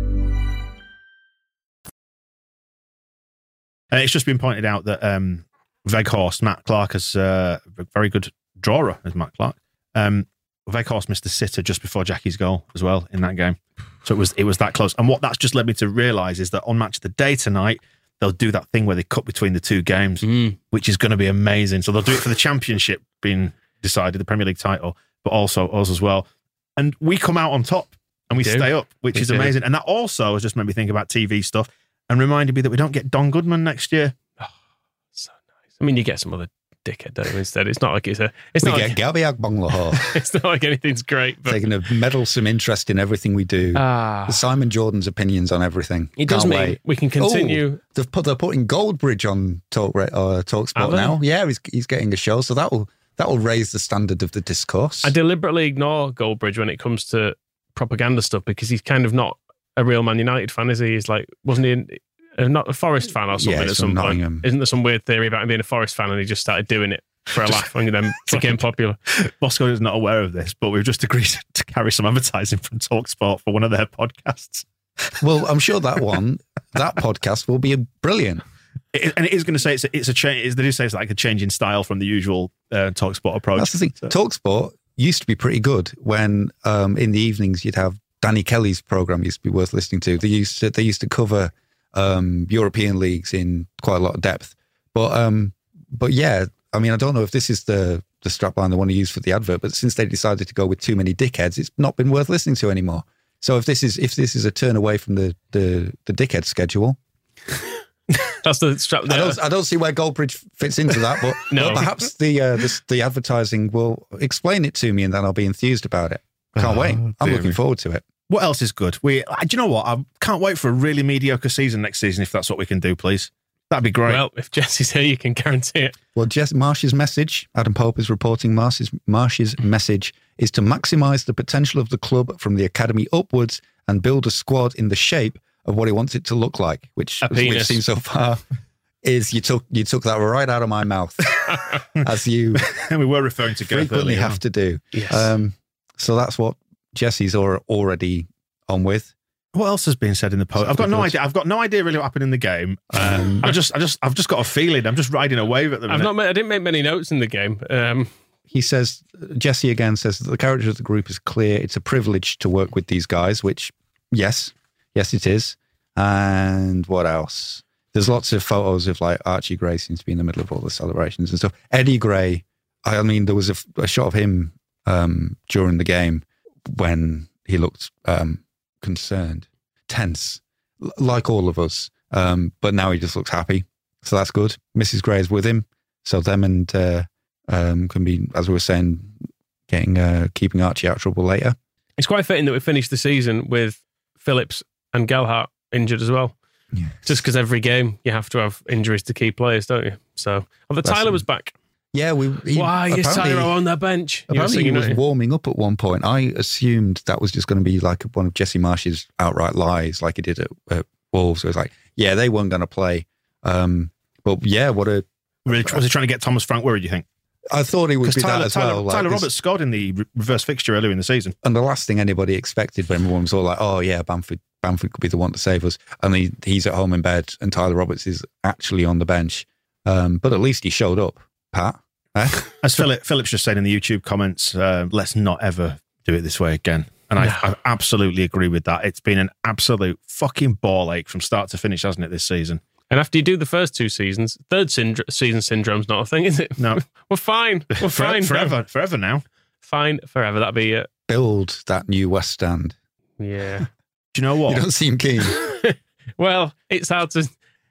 It's just been pointed out that Weghorst, Matt Clark, is a very good drawer, as Matt Clark. Weghorst missed the sitter just before Jackie's goal as well in that game. So it was that close. And what that's just led me to realise is that on Match of the Day tonight, they'll do that thing where they cut between the two games, which is going to be amazing. So they'll do it for the championship being decided, the Premier League title, but also us as well. And we come out on top and we stay up, which is amazing. And that also has just made me think about TV stuff and reminded me that we don't get Don Goodman next year. Oh, so nice. I mean, you get some other dickhead don't we, instead. It's not like it's we get Gabby Agbonlahor. It's not like anything's great. But taking a meddlesome interest in everything we do. Simon Jordan's opinions on everything. It does mean we can continue. They're putting Goldbridge on TalkSport now. Yeah, he's getting a show, so that will raise the standard of the discourse. I deliberately ignore Goldbridge when it comes to propaganda stuff because he's kind of not a real Man United fan, is he? He's like, wasn't he? Not a Forest fan or something at some point. Isn't there some weird theory about him being a Forest fan and he just started doing it for a laugh and then became popular? Bosco is not aware of this, but we've just agreed to carry some advertising from TalkSport for one of their podcasts. Well, I'm sure that podcast will be brilliant. And it is going to say it's a change. They do say it's like a change in style from the usual TalkSport approach. That's the thing. So. TalkSport used to be pretty good when in the evenings you'd have Danny Kelly's program used to be worth listening to. They used to cover European leagues in quite a lot of depth. But yeah, I mean, I don't know if this is the strapline they want to use for the advert, but since they decided to go with too many dickheads, it's not been worth listening to anymore. So if this is a turn away from the dickhead schedule, that's the strap. I don't see where Goldbridge fits into that, but no. Well, perhaps the advertising will explain it to me, and then I'll be enthused about it. Can't wait. I'm looking forward to it. What else is good? Do you know what? I can't wait for a really mediocre season next season, if that's what we can do, please. That'd be great. Well, if Jesse's here, you can guarantee it. Well, Marsh's message, Adam Pope is reporting, Marsh's message is to maximise the potential of the club from the academy upwards and build a squad in the shape of what he wants it to look like, which we've seen so far is you took that right out of my mouth, as you and we were referring to frequently have to do. Yes. So that's what Jesse's already on with. What else has been said in the post? I've got no idea. I've got no idea really what happened in the game. I've just got a feeling. I'm just riding a wave at the minute. I didn't make many notes in the game. He says, Jesse again says that the character of the group is clear. It's a privilege to work with these guys, which, yes, it is. And what else? There's lots of photos of like Archie Gray seems to be in the middle of all the celebrations and stuff. Eddie Gray, I mean, there was a shot of him during the game when he looked concerned, tense, like all of us. But now he just looks happy. So that's good. Mrs. Gray is with him. So them and can be, as we were saying, keeping Archie out of trouble later. It's quite fitting that we finished the season with Phillips and Gelhardt injured as well. Yeah. Just because every game you have to have injuries to key players, don't you? So, Tyler was back. Yeah, why is Tyler on the bench? Apparently he was warming up at one point. I assumed that was just going to be like one of Jesse Marsh's outright lies, like he did at Wolves. So it was like, yeah, they weren't going to play. But yeah, what a... Really, was he trying to get Thomas Frank worried, do you think? I thought he would be that as well. Tyler Roberts scored in the reverse fixture earlier in the season. And the last thing anybody expected when everyone was all like, oh yeah, Bamford could be the one to save us. And he's at home in bed and Tyler Roberts is actually on the bench. But at least he showed up, Pat. As Phillips just said in the YouTube comments, let's not ever do it this way again. And I absolutely agree with that. It's been an absolute fucking ball ache from start to finish, hasn't it, this season? And after you do the first two seasons, third season syndrome's not a thing, is it? No. We're fine. We're fine. Forever now. Fine forever. That'd be it. Build that new West Stand. Yeah. Do you know what? You don't seem keen. Well, it's hard to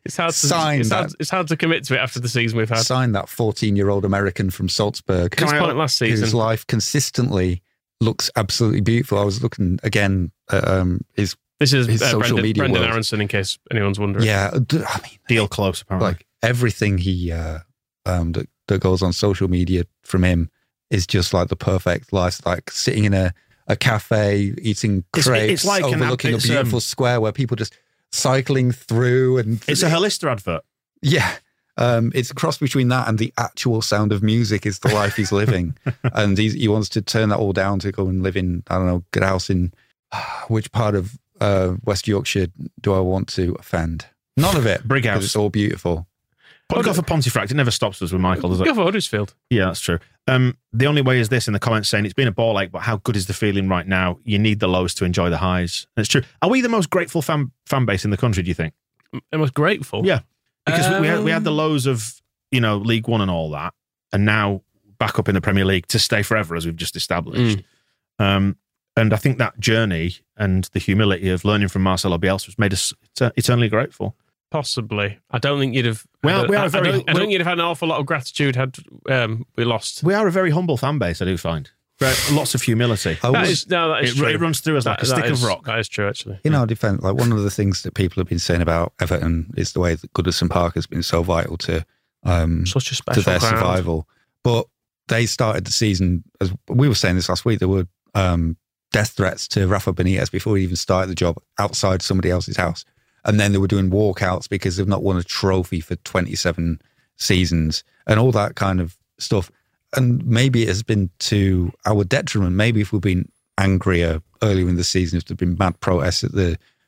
commit to it after the season we've had. Sign that 14-year-old American from Salzburg. At this point last season, whose life consistently looks absolutely beautiful. I was looking again at his social media Brendan world. Aronson, in case anyone's wondering. Yeah, I mean, deal close apparently. Like everything he that goes on social media from him is just like the perfect life. Like sitting in a cafe eating crepes, it's like overlooking a beautiful square where people just cycling through, and it's a Hollister advert. Yeah. It's a cross between that and the actual sound of music is the life he's living. And he wants to turn that all down to go and live in, I don't know, get a house in which part of West Yorkshire do I want to offend? None of it. Brighouse. It's all beautiful. Go for Pontefract. It never stops us with Michael, does it? Go for Huddersfield. Yeah, that's true. The only way is this in the comments saying it's been a ball ache, but how good is the feeling right now? You need the lows to enjoy the highs. And it's true. Are we the most grateful fan base in the country, do you think? The most grateful? Yeah. Because we had the lows of, League One and all that, and now back up in the Premier League to stay forever, as we've just established. And I think that journey and the humility of learning from Marcelo Bielsa has made us eternally grateful. Possibly. I don't think you'd have... I don't think you'd have had an awful lot of gratitude had we lost. We are a very humble fan base, I do find. Lots of humility. That is true. It runs through us like a stick of rock. That is true, actually. In our defence, like one of the things that people have been saying about Everton is the way that Goodison Park has been so vital to such a special to their ground. survival. But they started the season, as we were saying this last week, there were death threats to Rafa Benitez before he even started the job outside somebody else's house. And then they were doing walkouts because they've not won a trophy for 27 seasons and all that kind of stuff. And maybe it has been to our detriment. Maybe if we've been angrier earlier in the season, if there'd been mad protests at the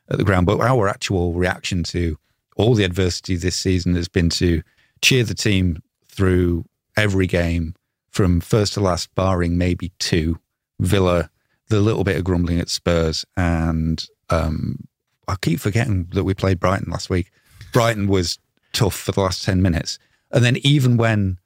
at the ground. But our actual reaction to all the adversity this season has been to cheer the team through every game from first to last, barring maybe 2. Villa, the little bit of grumbling at Spurs, and I keep forgetting that we played Brighton last week. Brighton was tough for the last 10 minutes. And then even when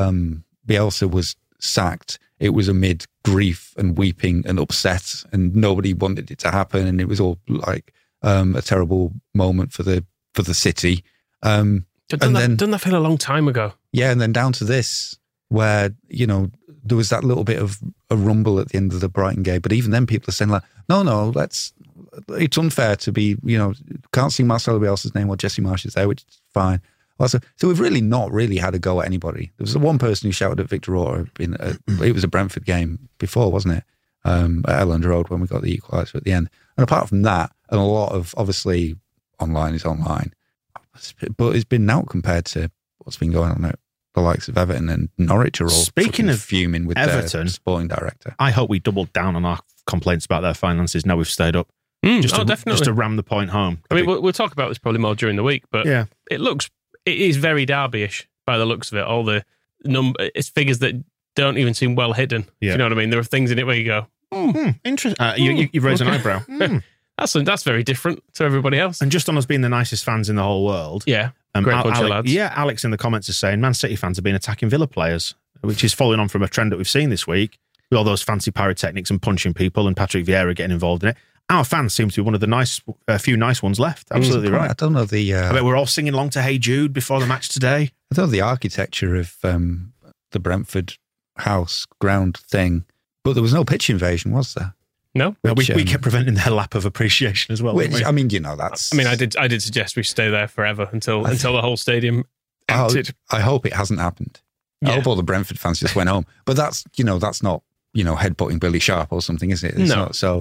Bielsa was sacked, it was amid grief and weeping and upset, and nobody wanted it to happen, and it was all like a terrible moment for the city. Doesn't that feel a long time ago? Yeah, and then down to this, where, you know, there was that little bit of a rumble at the end of the Brighton game, but even then people are saying like, no, it's unfair to be, you know, can't see Marcelo Bielsa's name or Jesse Marsch's there, which is fine. Also, so we've really not had a go at anybody. There was one person who shouted at Victor Orta. It was a Brentford game before, wasn't it? At Elland Road when we got the equaliser at the end. And apart from that, and a lot of, obviously, online is online, but it's been out compared to what's been going on at the likes of Everton and Norwich are all speaking of fuming with Everton, their sporting director. I hope we doubled down on our complaints about their finances now we've stayed up. Definitely. Just to ram the point home. I mean, we'll talk about this probably more during the week, but yeah, it is very Derby-ish by the looks of it. All the it's figures that don't even seem well hidden. Yeah. If you know what I mean? There are things in it where you go, interesting. You've raised an eyebrow. That's very different to everybody else. And just on us being the nicest fans in the whole world. Yeah. Great bunch of lads. Yeah, Alex in the comments is saying Man City fans have been attacking Villa players, which is following on from a trend that we've seen this week with all those fancy pyrotechnics and punching people and Patrick Vieira getting involved in it. Our fans seem to be one of the few nice ones left. Absolutely right. I don't know I bet we're all singing along to Hey Jude before the match today. I don't know the architecture of the Brentford house ground thing, but there was no pitch invasion, was there? No, we kept preventing their lap of appreciation as well. Which, I mean, you know, that's. I mean, I did suggest we stay there forever until the whole stadium emptied. I hope it hasn't happened. Yeah. I hope all the Brentford fans just went home. But that's not headbutting Billy Sharp or something, is it? It's no. Not, so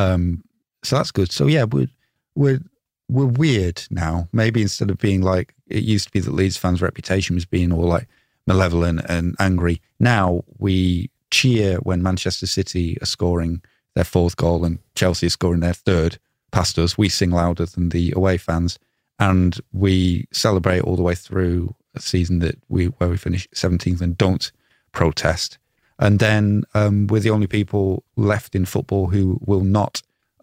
that's good. So yeah, we're weird now. Maybe instead of being like it used to be that Leeds fans' reputation was being all like malevolent and angry. Now we cheer when Manchester City are scoring their 4th goal and Chelsea is scoring their 3rd past us. We sing louder than the away fans, and we celebrate all the way through a season where we finish 17th and don't protest. And then we're the only people left in football who will not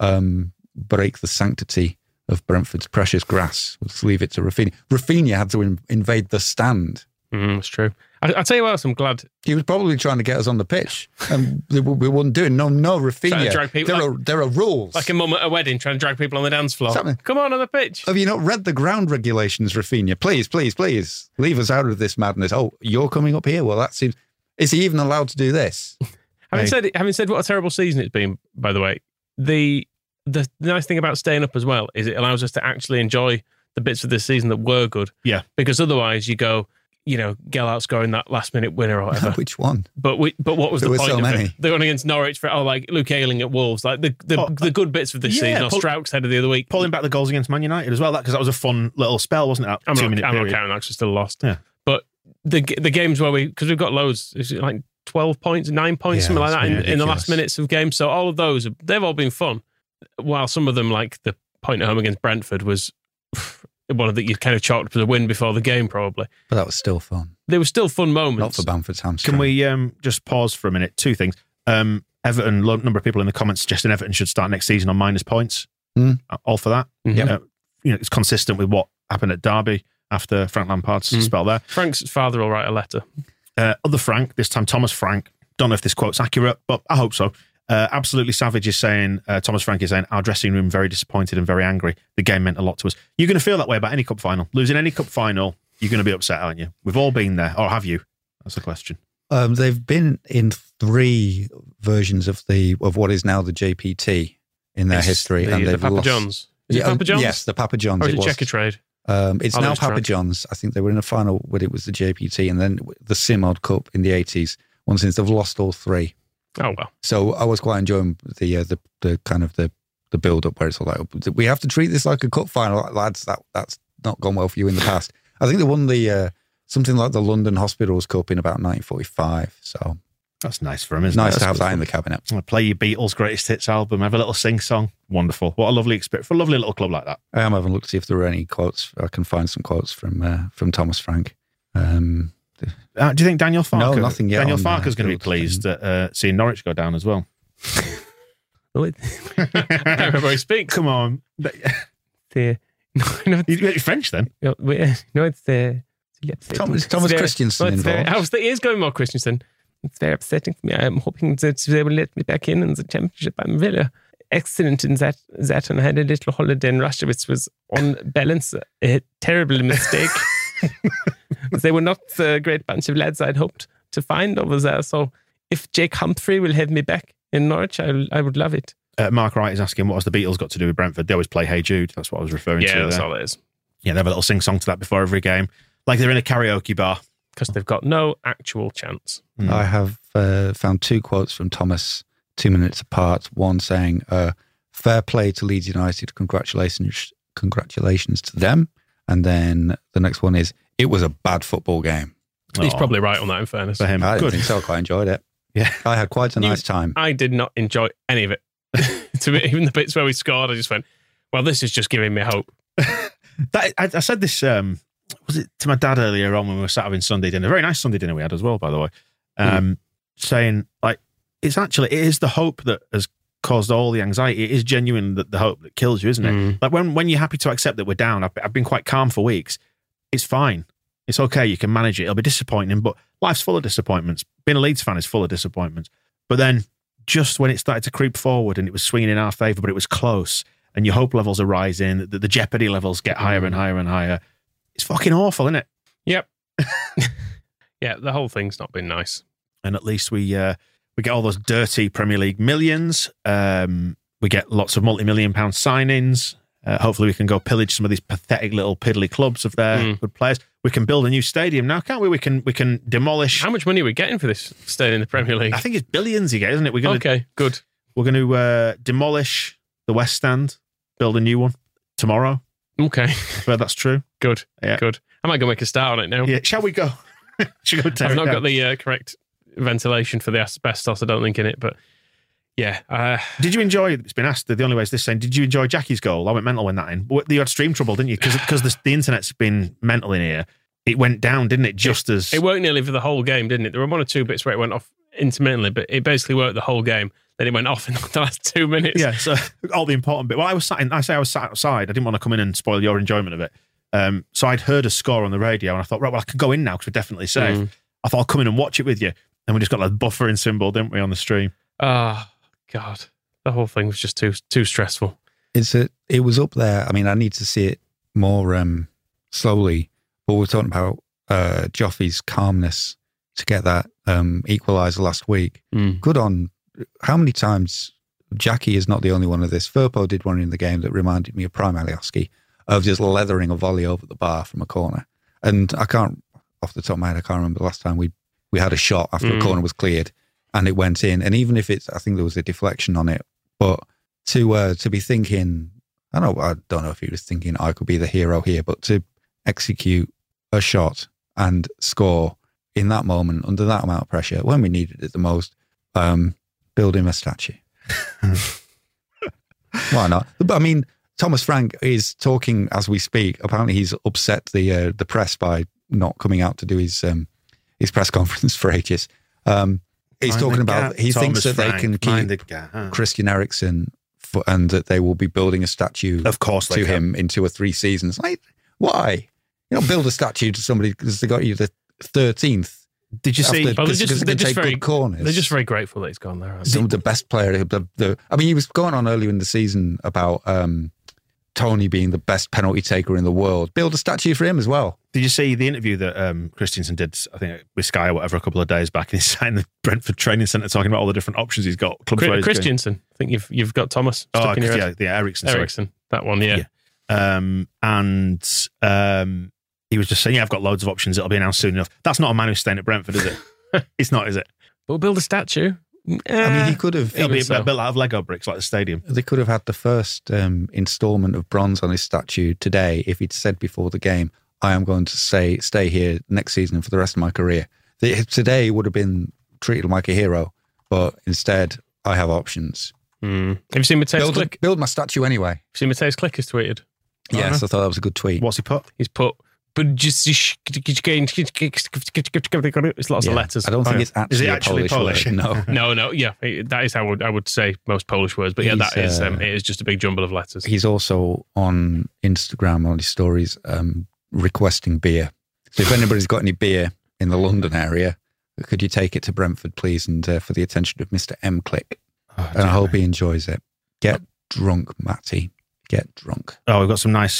break the sanctity of Brentford's precious grass. Let's leave it to Rafinha. Rafinha had to invade the stand. It's true. I'll tell you what else I'm glad. He was probably trying to get us on the pitch, and we wouldn't do it. No, Rafinha. Drag people, there are rules. Like a mum at a wedding trying to drag people on the dance floor. Come on the pitch. Have you not read the ground regulations, Rafinha? Please, leave us out of this madness. Oh, you're coming up here? Well, that seems... Is he even allowed to do this? Having said what a terrible season it's been, by the way, the nice thing about staying up as well is it allows us to actually enjoy the bits of this season that were good. Yeah. Because otherwise you go, Gelhardt scoring that last minute winner or whatever. Which one? But what was the point so of many. it? The one against Norwich like Luke Ayling at Wolves, like the good bits of this season. Or Strauch's head of the other week, pulling back the goals against Man United as well. Because that was a fun little spell, wasn't it? I'm not counting that because still lost. Yeah. But the games where because we've got loads, is it like 12 points, 9 points, something like that in the last minutes of games. So all of those, they've all been fun. While some of them, like the point at home against Brentford, was one of the you kind of chalked up as a win before the game, probably. But that was still fun. There were still fun moments. Not for Bamford's hamstring. Can we just pause for a minute? 2 things. Everton, a number of people in the comments suggesting Everton should start next season on minus points. All for that. Mm-hmm. It's consistent with what happened at Derby after Frank Lampard's spell there. Frank's father will write a letter. Other Frank, this time Thomas Frank. Don't know if this quote's accurate, but I hope so. Absolutely Savage is saying, Thomas Frank is saying, our dressing room very disappointed and very angry. The game meant a lot to us. You're going to feel that way about any cup final. Losing any cup final, you're going to be upset, aren't you? We've all been there. Or have you? That's the question. They've been in 3 versions of what is now the JPT in their history. And they've the Papa lost. John's. Is it Papa John's? Yes, the Papa John's. Or is it Checker Trade? It's now Papa John's. I think they were in a final when it was the JPT, and then the Simod Cup in the 80s. Once since they've lost all 3. Oh well. So I was quite enjoying the kind of the build up where it's all like, we have to treat this like a cup final, lads. That's not gone well for you in the past. I think they won the something like the London Hospitals Cup in about 1945. So That's nice for him, isn't Nice it? to have That's that good in the fun. cabinet. Play your Beatles' greatest hits album, have a little sing-song. Wonderful. What a lovely experience for a lovely little club like that. I am having a look to see if there were any quotes. I can find some quotes from Thomas Frank. Do you think Daniel Farke? No, nothing yet. Daniel on, Farke's going to be Field. pleased at seeing Norwich go down as well. I don't remember he speaks. Come on. You're French then? It's Thomas Christensen involved. He is going more Christensen. It's very upsetting for me. I'm hoping that they will let me back in the championship. I'm very excellent in that and I had a little holiday in Russia, which was on balance a terrible mistake. They were not the great bunch of lads I'd hoped to find over there. So if Jake Humphrey will have me back in Norwich, I would love it. Mark Wright is asking, what has the Beatles got to do with Brentford? They always play Hey Jude. That's what I was referring to. Yeah, that's there. all it is. Yeah, they have a little sing-song to that before every game. Like they're in a karaoke bar. Because they've got no actual chance. I have found 2 quotes from Thomas, 2 minutes apart. One saying, fair play to Leeds United, congratulations to them. And then the next one is, it was a bad football game. He's probably right on that, in fairness. For him. I Good. didn't think so. I quite enjoed it. Yeah. I had quite a nice time. I did not enjoy any of it. To me, even the bits where we scored, I just went, well, this is just giving me hope. I said this, was it to my dad earlier on when we were sat having Sunday dinner? Very nice Sunday dinner we had as well, by the way. Saying, like, it is the hope that has caused all the anxiety. It is genuine that the hope that kills you, isn't it? Like when you're happy to accept that we're down, I've been quite calm for weeks. It's fine. It's okay. You can manage it. It'll be disappointing, but life's full of disappointments. Being a Leeds fan is full of disappointments. But then just when it started to creep forward and it was swinging in our favour, but it was close and your hope levels are rising, the jeopardy levels get higher and higher and higher. It's fucking awful, isn't it? Yep. Yeah, the whole thing's not been nice. And at least we get all those dirty Premier League millions. We get lots of multi-million-pound signings. Hopefully we can go pillage some of these pathetic little piddly clubs of their good players. We can build a new stadium now, can't we? We can demolish. How much money are we getting for this staying in the Premier League? I think it's billions you get, isn't it? Okay, good. We're going to demolish the West Stand, build a new one tomorrow. Okay. But that's true. Good. Yeah. Good. I might go make a start on it now. Yeah. Shall we go? Shall we go tear I've it not down? got the correct ventilation for the asbestos, I don't think, in it, but yeah. Did you enjoy, it's been asked, the only way is this saying, did you enjoy Jackie's goal? I went mental when that in. You had stream trouble, didn't you? Because the internet's been mental in here. It went down, didn't it? Just as... It worked nearly for the whole game, didn't it? There were 1 or 2 bits where it went off intermittently, but it basically worked the whole game. Then it went off in the last 2 minutes. Yeah, so all the important bit. Well, I was sat outside. I didn't want to come in and spoil your enjoyment of it. So I'd heard a score on the radio and I thought, right, well, I could go in now because we're definitely safe. I thought I'll come in and watch it with you. And we just got that buffering symbol, didn't we, on the stream? Oh, God. The whole thing was just too stressful. It was up there. I mean, I need to see it more slowly. But we're talking about Joffrey's calmness to get that equaliser last week. Good on how many times Jackie is not the only one of this. Firpo did one in the game that reminded me of Prime Alioski of just leathering a volley over the bar from a corner. And I can't, off the top of my head, I can't remember the last time we had a shot after a corner was cleared and it went in. And even if I think there was a deflection on it, but to be thinking, I don't know if he was thinking I could be the hero here, but to execute a shot and score in that moment under that amount of pressure when we needed it the most, build him a statue. Why not? But I mean, Thomas Frank is talking as we speak. Apparently, he's upset the press by not coming out to do his press conference for ages. He's talking about he thinks that they can keep Christian Eriksen and that they will be building a statue, of course, to him in 2 or 3 seasons. Like, why? You don't build a statue to somebody because they got you the 13th. Did you see? Well, they're just very corners. They're just very grateful that he's gone there. Some of the best player. I mean, he was going on earlier in the season about Tony being the best penalty taker in the world. Build a statue for him as well. Did you see the interview that Christensen did, I think, with Sky or whatever, a couple of days back? And he's sat in the Brentford training centre talking about all the different options he's got. Christensen. I think you've got Thomas stuck in your head. Yeah, Eriksen. Eriksen, that one, yeah. He was just saying, I've got loads of options. It'll be announced soon enough. That's not a man who's staying at Brentford, is it? It's not, is it? But we'll build a statue. I mean, he could have... It'll be built out of Lego bricks like the stadium. They could have had the first instalment of bronze on his statue today if he'd said before the game, I am going to stay here next season for the rest of my career. Today would have been treated him like a hero, but instead I have options. Have you seen Mateus Click? Build my statue anyway. Have you seen Mateus Click has tweeted? Yes, I thought that was a good tweet. What's he put? He's put, but just it's lots of letters. I don't think it's actually, Is it actually a Polish word. No. No, yeah, that is how I would say most Polish words. But yeah, that is it is just a big jumble of letters. He's also on Instagram on his stories requesting beer. So if anybody's got any beer in the London area, could you take it to Brentford, please, and for the attention of Mr. M. Click? And I hope he enjoys it. Get drunk, Matty. Get drunk. Oh, we've got some nice,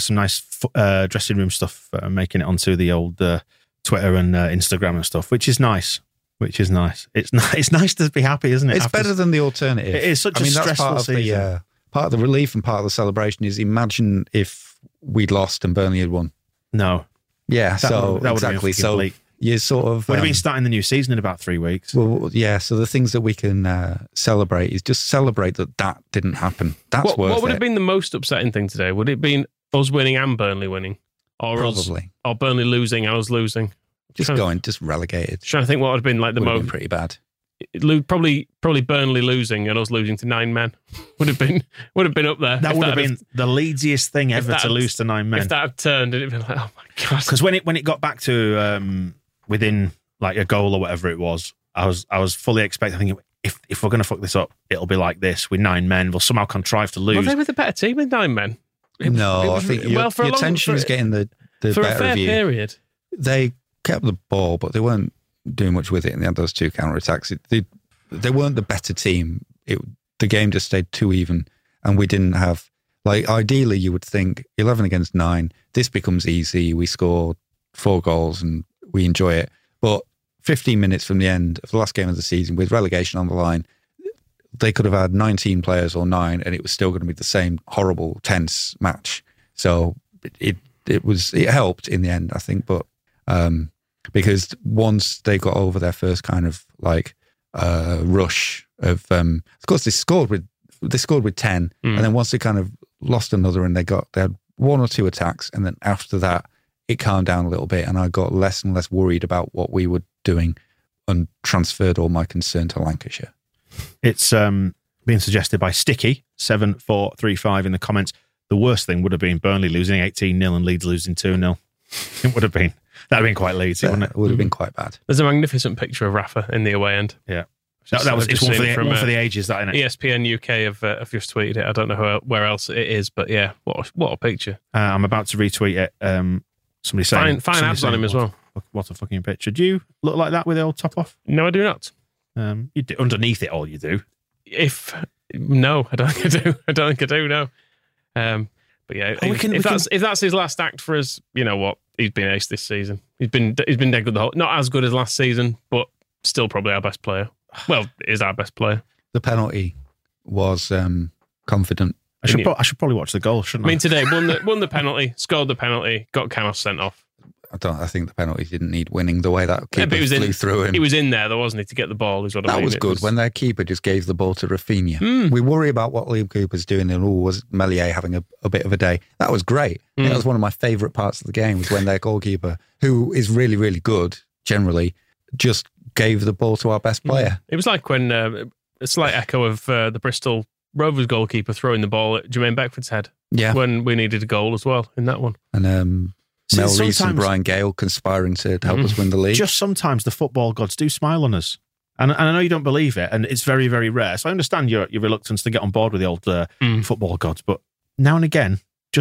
dressing room stuff making it onto the old Twitter and Instagram and stuff, which is nice. It's nice to be happy, isn't it? It's better than the alternative. It is such a stressful season. Part of the relief and part of the celebration is imagine if we'd lost and Burnley had won. No. Yeah, that exactly. So you sort of would have been starting the new season in about 3 weeks. Well, yeah. So the things that we can celebrate is just celebrate that didn't happen. That's worth it. What would have been the most upsetting thing today? Would it been us winning and Burnley winning, or probably, or Burnley losing and us losing? Just relegated. Trying to think what would have been like the most. Been pretty bad. Probably Burnley losing and us losing to 9 men would have been up there. That would have been the Leedsiest thing ever to lose to 9 men. If that had turned, it'd have been like, oh my god! Because when it got back to within like a goal or whatever it was, I was fully expecting, thinking, if we're going to fuck this up, it'll be like this with 9 men. We'll somehow contrive to lose. Well, they were the better team with 9 men. I think your tension was getting the for better a fair of you. Period. They kept the ball, but they weren't doing much with it, and they had those 2 counter-attacks. They weren't the better team. The game just stayed too even, and we didn't have, like, ideally you would think 11 against 9, this becomes easy, we score 4 goals and we enjoy it. But 15 minutes from the end of the last game of the season, with relegation on the line, they could have had 19 players or 9, and it was still going to be the same horrible, tense match. So it helped in the end, I think, but because once they got over their first kind of like rush of course they scored with 10, and then once they kind of lost another and they had 1 or 2 attacks, and then after that it calmed down a little bit, and I got less and less worried about what we were doing and transferred all my concern to Lancashire. It's being suggested by Sticky7435 in the comments. The worst thing would have been Burnley losing 18-0 and Leeds losing 2-0. It would have been. That would have been quite Leeds, wouldn't it? It would have been quite bad. There's a magnificent picture of Rafa in the away end. Yeah. That was one for the ages, that, isn't it? ESPN UK have just tweeted it. I don't know where else it is, but yeah, what a picture. I'm about to retweet it. Somebody saying... Fine abs on him as well. What a fucking picture. Do you look like that with the old top off? No, I do not. You do, underneath it all, you do. No, I don't think I do. I don't think I do, no. But yeah, if that's his last act for us, you know what? He's been ace this season. He's been dead good the whole. Not as good as last season, but still probably our best player. Well, is our best player. The penalty was confident. I should probably watch the goal, shouldn't I? I mean, today won the penalty, scored the penalty, got Canos sent off. I think the penalty didn't need winning the way that keeper flew through him. He was in there, though, wasn't he, to get the ball? Is what I mean. That was good when their keeper just gave the ball to Rafinha. We worry about what Liam Cooper's doing, and was Meslier having a bit of a day? That was great. That was one of my favourite parts of the game, was when their goalkeeper, who is really, really good generally, just gave the ball to our best player. It was like when a slight echo of the Bristol Rovers goalkeeper throwing the ball at Jermaine Beckford's head. Yeah, when we needed a goal as well in that one. And Mel Rees and Brian Gale conspiring to help us win the league. Just sometimes the football gods do smile on us. And I know you don't believe it, and it's very, very rare. So I understand your reluctance to get on board with the old football gods, but now and again,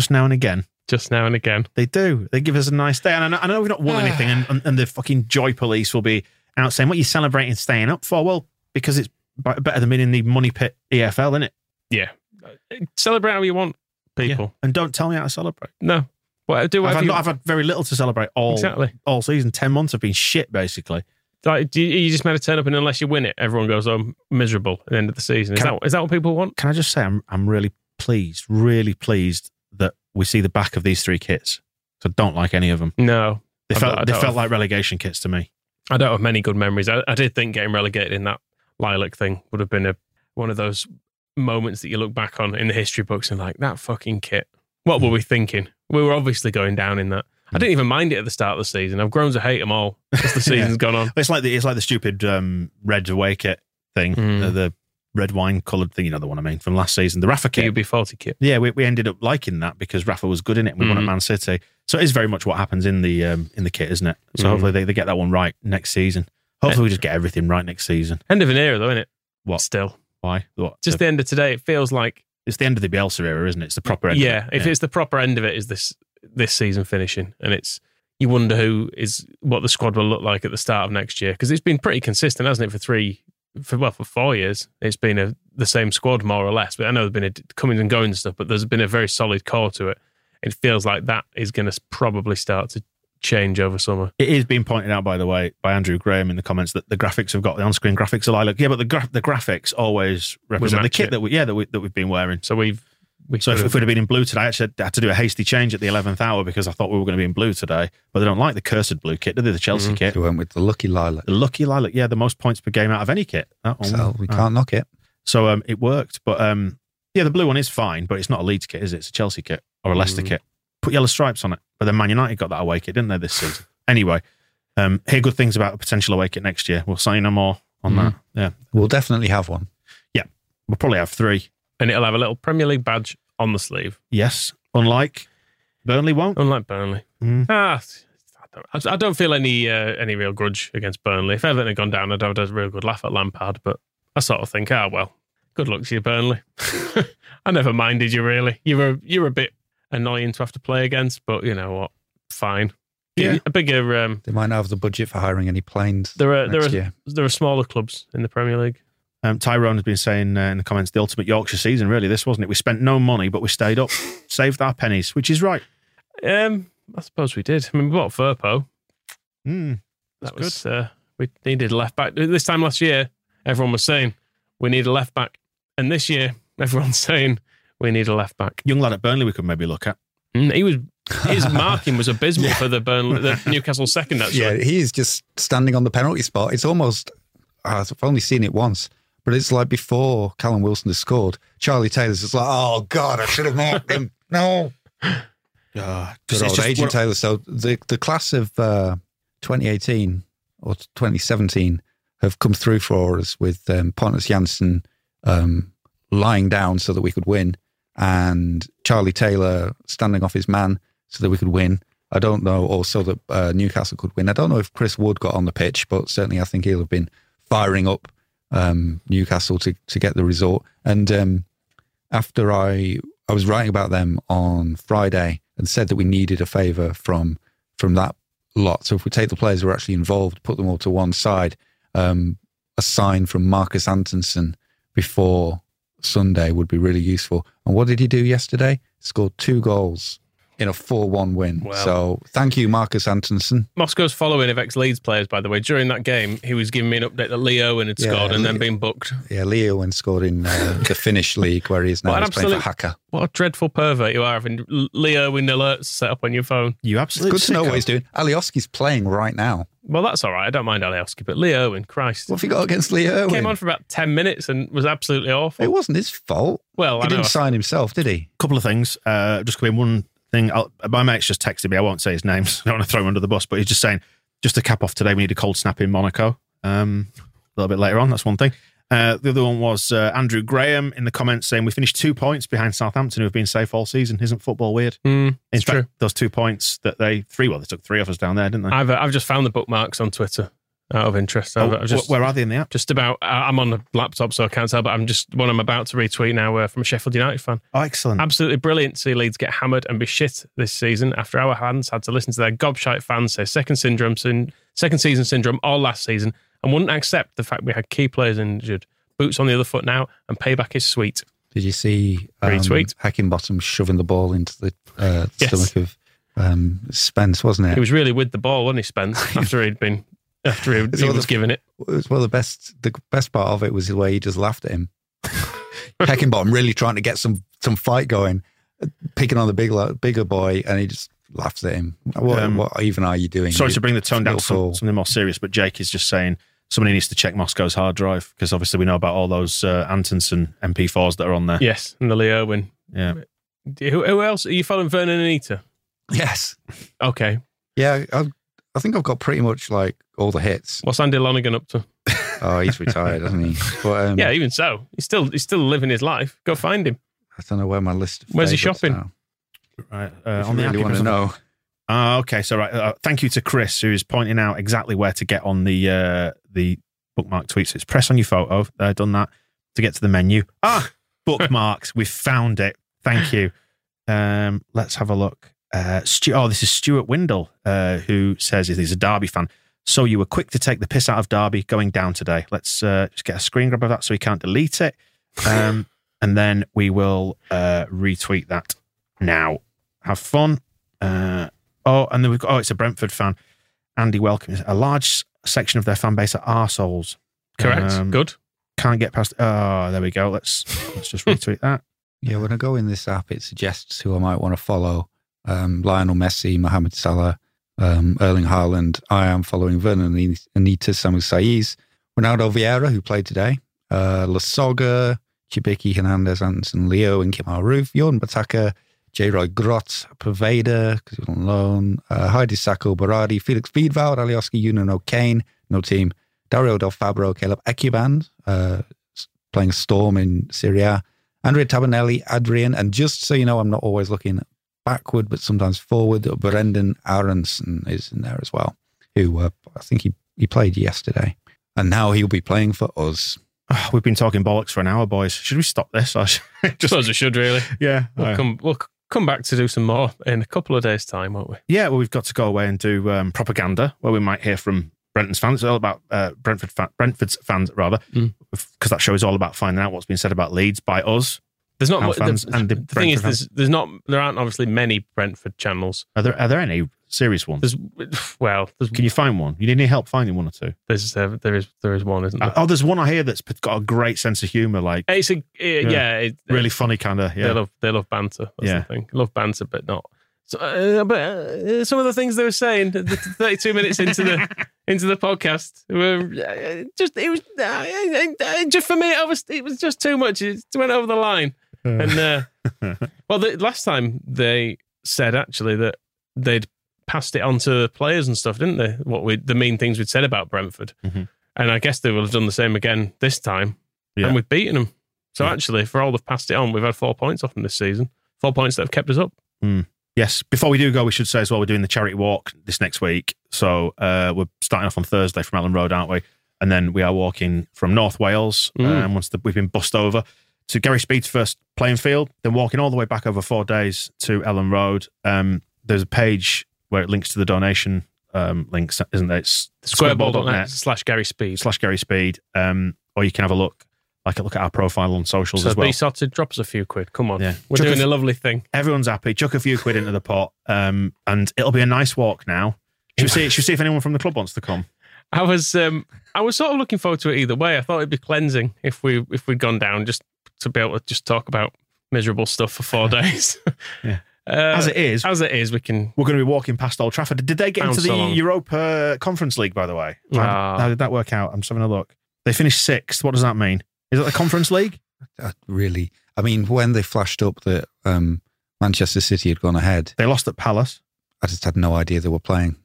they do. They give us a nice day. And I know we've not won anything, and the fucking joy police will be out saying, what are you celebrating staying up for? Well, because it's better than being in the money pit EFL, isn't it? Yeah. Celebrate how you want, people. Yeah. And don't tell me how to celebrate. No. Well, I've had very little to celebrate all season. 10 months have been shit, basically. Like, you just made a turn up, and unless you win it, everyone goes home miserable at the end of the season. Is that what people want? Can I just say I'm really pleased that we see the back of these 3 kits. So I don't like any of them. No. They felt like relegation kits to me. I don't have many good memories. I did think getting relegated in that lilac thing would have been one of those moments that you look back on in the history books and like, that fucking kit. What were we thinking? We were obviously going down in that. I didn't even mind it at the start of the season. I've grown to hate them all as the season's gone on. It's like the stupid red away kit thing, the red wine coloured thing. You know the one I mean from last season, the Rafa kit. UB40 kit. Yeah, we ended up liking that because Rafa was good in it. And we won at Man City, so it is very much what happens in the kit, isn't it? So hopefully they get that one right next season. Hopefully we just get everything right next season. End of an era, though, isn't it? What? Still. Why? What? Just the end of today. It feels like it's the end of the Bielsa era, isn't it? It's the proper end. Yeah, if it's the proper end of it, is this season finishing, and you wonder what the squad will look like at the start of next year, because it's been pretty consistent, hasn't it? For 4 years, it's been the same squad more or less. But I know there's been coming and going and stuff, but there's been a very solid core to it. It feels like that is going to probably start to change over summer. It is being pointed out, by the way, by Andrew Graham in the comments that the graphics have got the on-screen graphics are like, yeah, but the graphics always represent the kit that we've been wearing. So if we'd have been in blue today, I actually had to do a hasty change at the 11th hour because I thought we were going to be in blue today, but they don't like the cursed blue kit, do they? The Chelsea kit. So we went with the Lucky Lilac. The Lucky Lilac, yeah, the most points per game out of any kit. So we can't knock it. So it worked, but the blue one is fine, but it's not a Leeds kit, is it? It's a Chelsea kit or a Leicester kit. Put yellow stripes on it. But then Man United got that away kit, didn't they, this season? Anyway, hear good things about the potential away kit next year. We'll say no more on that. Yeah, we'll definitely have one. Yeah, we'll probably have 3. And it'll have a little Premier League badge on the sleeve. Yes, unlike Burnley won't. Unlike Burnley. I don't feel any real grudge against Burnley. If Everton had gone down, I'd have a real good laugh at Lampard, but I sort of think, well, good luck to you, Burnley. I never minded you, really. You're a bit annoying to have to play against, but you know what? Fine. Yeah. A bigger... they might not have the budget for hiring any planes there year. There are smaller clubs in the Premier League. Tyrone has been saying in the comments, the ultimate Yorkshire season, really, this wasn't it? We spent no money, but we stayed up, saved our pennies, which is right. I suppose we did. I mean, we bought Firpo. That was good. We needed a left back. This time last year, everyone was saying we need a left back. And this year, everyone's saying we need a left back. Young lad at Burnley we could maybe look at. His marking was abysmal for the Newcastle second, actually. Yeah, he is just standing on the penalty spot. It's almost, I've only seen it once, but it's like before Callum Wilson has scored, Charlie Taylor's just like, oh God, I should have marked him. No. Good old Agent Taylor. So the class of 2018 or 2017 have come through for us with Pontus Jansson lying down so that we could win, and Charlie Taylor standing off his man so that we could win. I don't know, or so that Newcastle could win. I don't know if Chris Wood got on the pitch, but certainly I think he'll have been firing up Newcastle to get the result. And after I was writing about them on Friday and said that we needed a favour from that lot. So if we take the players who are actually involved, put them all to one side, a sign from Marcus Antonsen before Sunday would be really useful. And what did he do yesterday? Scored 2 goals in a 4-1 win. Wow. So thank you, Marcus Antonsen. Moscow's following of ex-Leeds players, by the way. During that game, he was giving me an update that Lee Owen had scored and then been booked. Yeah, Lee Owen scored in the Finnish league where he is now. He's playing for Haka. What a dreadful pervert you are having Lee Owen alerts set up on your phone. You absolutely It's good to know what he's doing. Alioski's playing right now. Well, that's all right. I don't mind Alioski, but Lee Owen, Christ. What have you got against Lee Owen? Came on for about 10 minutes and was absolutely awful. It wasn't his fault. Well, he didn't sign himself, did he? Couple of things. Just come in one thing. My mate's just texted me. I won't say his names. I don't want to throw him under the bus, but he's just saying, just to cap off today, we need a cold snap in Monaco. A little bit later on. That's one thing. The other one was Andrew Graham in the comments saying we finished 2 points behind Southampton, who have been safe all season. Isn't football weird? In fact, true. Those 2 points that they took 3 of us down there, didn't they? I've just found the bookmarks on Twitter out of interest. Where are they in the app? Just about. I'm on the laptop, so I can't tell, but I'm about to retweet now from a Sheffield United fan. Oh, excellent. Absolutely brilliant to see Leeds get hammered and be shit this season after our hands had to listen to their gobshite fans say second season syndrome all last season and wouldn't accept the fact we had key players injured. Boots on the other foot now, and payback is sweet. Did you see Retweet. Heckingbottom shoving the ball into the stomach of Spence, wasn't it? He was really with the ball, wasn't he, Spence, after he was giving it. It was the best part of it was the way he just laughed at him. Heckingbottom really trying to get some fight going, picking on the bigger boy, and he just laughs at him. What even are you doing? Sorry to bring the tone down to something more serious, but Jake is just saying somebody needs to check Moscow's hard drive because obviously we know about all those Antonsen MP4s that are on there. Yes, and the Lee Owen. Yeah. Who else? Are you following Vernon Anita? Yes. Okay. Yeah, I think I've got pretty much like all the hits. What's Andy Lonergan up to? Oh, he's retired, hasn't he? But, yeah, even so, he's still living his life. Go find him. I don't know where my list of Where's he favourites shopping? are. Right. If On you the really want to know. Okay. So, right. Thank you to Chris, who's pointing out exactly where to get on the bookmark tweets. It's press on your photo. Done that to get to the menu. Bookmarks. We found it. Thank you. Let's have a look. This is Stuart Windle, who says he's a Derby fan. So you were quick to take the piss out of Derby going down today. Let's just get a screen grab of that so we can't delete it. And then we will retweet that now. Have fun. And then we've got, it's a Brentford fan. Andy Welcome. A large section of their fan base are arseholes. Correct. Good. Can't get past. Oh, there we go. Let's just retweet that. Yeah, when I go in this app, it suggests who I might want to follow. Lionel Messi, Mohamed Salah, Erling Haaland. I am following Vernon Anita, Samu Saiz, Ronaldo Vieira, who played today, Lasoga, Chibiki Hernandez, Anderson Leo, and Kim Roof, Jordan Bataka, J. Roy Grot, Pervader, because he was on loan, Heidi Sacco, Berardi, Felix Wiedwald, Alioski, Yunan O'Kane, no team, Dario Del Fabro, Caleb Ekiban, playing Storm in Syria, Andrea Tabanelli, Adrian, and just so you know, I'm not always looking backward, but sometimes forward. Brendan Aronson is in there as well, who I think he played yesterday. And now he'll be playing for us. Oh, we've been talking bollocks for an hour, boys. Should we stop this? I suppose we should, really. Yeah. We'll come back to do some more in a couple of days' time, won't we? Yeah, well, we've got to go away and do propaganda, where we might hear from Brenton's fans. It's all about Brentford's fans, rather, because that show is all about finding out what's been said about Leeds by us. There's not much, fans and the thing is, fans. there aren't obviously many Brentford channels. Are there any serious ones? Can you find one? You need any help finding one or two? There is one, isn't there? There's one I hear that's got a great sense of humour. Like it's really funny kind of. Yeah, they love banter. That's the thing. Love banter, but not. So, but some of the things they were saying, 32 minutes into the podcast, were just for me. It was just too much. It went over the line. And last time they said actually that they'd passed it on to players and stuff, didn't they? The mean things we'd said about Brentford, and I guess they will have done the same again this time. Yeah. And we've beaten them. So actually, for all they've passed it on, we've had 4 points off them this season. 4 points that have kept us up. Yes. Before we do go, we should say as well, we're doing the charity walk this next week. So we're starting off on Thursday from Ellen Road, aren't we? And then we are walking from North Wales, once we've been bussed over, to Gary Speed's first playing field, then walking all the way back over 4 days to Ellen Road. There's a page where it links to the donation links, isn't there? It's squareball.net/Gary Speed. /Gary Speed. Or you can have a look at our profile on socials as well. So Sorted, drop us a few quid. Come on. Yeah. We're doing a lovely thing. Everyone's happy. Chuck a few quid into the pot. And it'll be a nice walk now. Should we see if anyone from the club wants to come? I was sort of looking forward to it either way. I thought it'd be cleansing if we'd gone down just to be able to just talk about miserable stuff for 4 days. Yeah. As it is, we're going to be walking past Old Trafford. Did they get into the Europa Conference League, by the way? How did that work out? I'm just having a look. They finished 6th. What does that mean? Is it the Conference League? Really? I mean, when they flashed up that Manchester City had gone ahead, they lost at Palace. I just had no idea they were playing.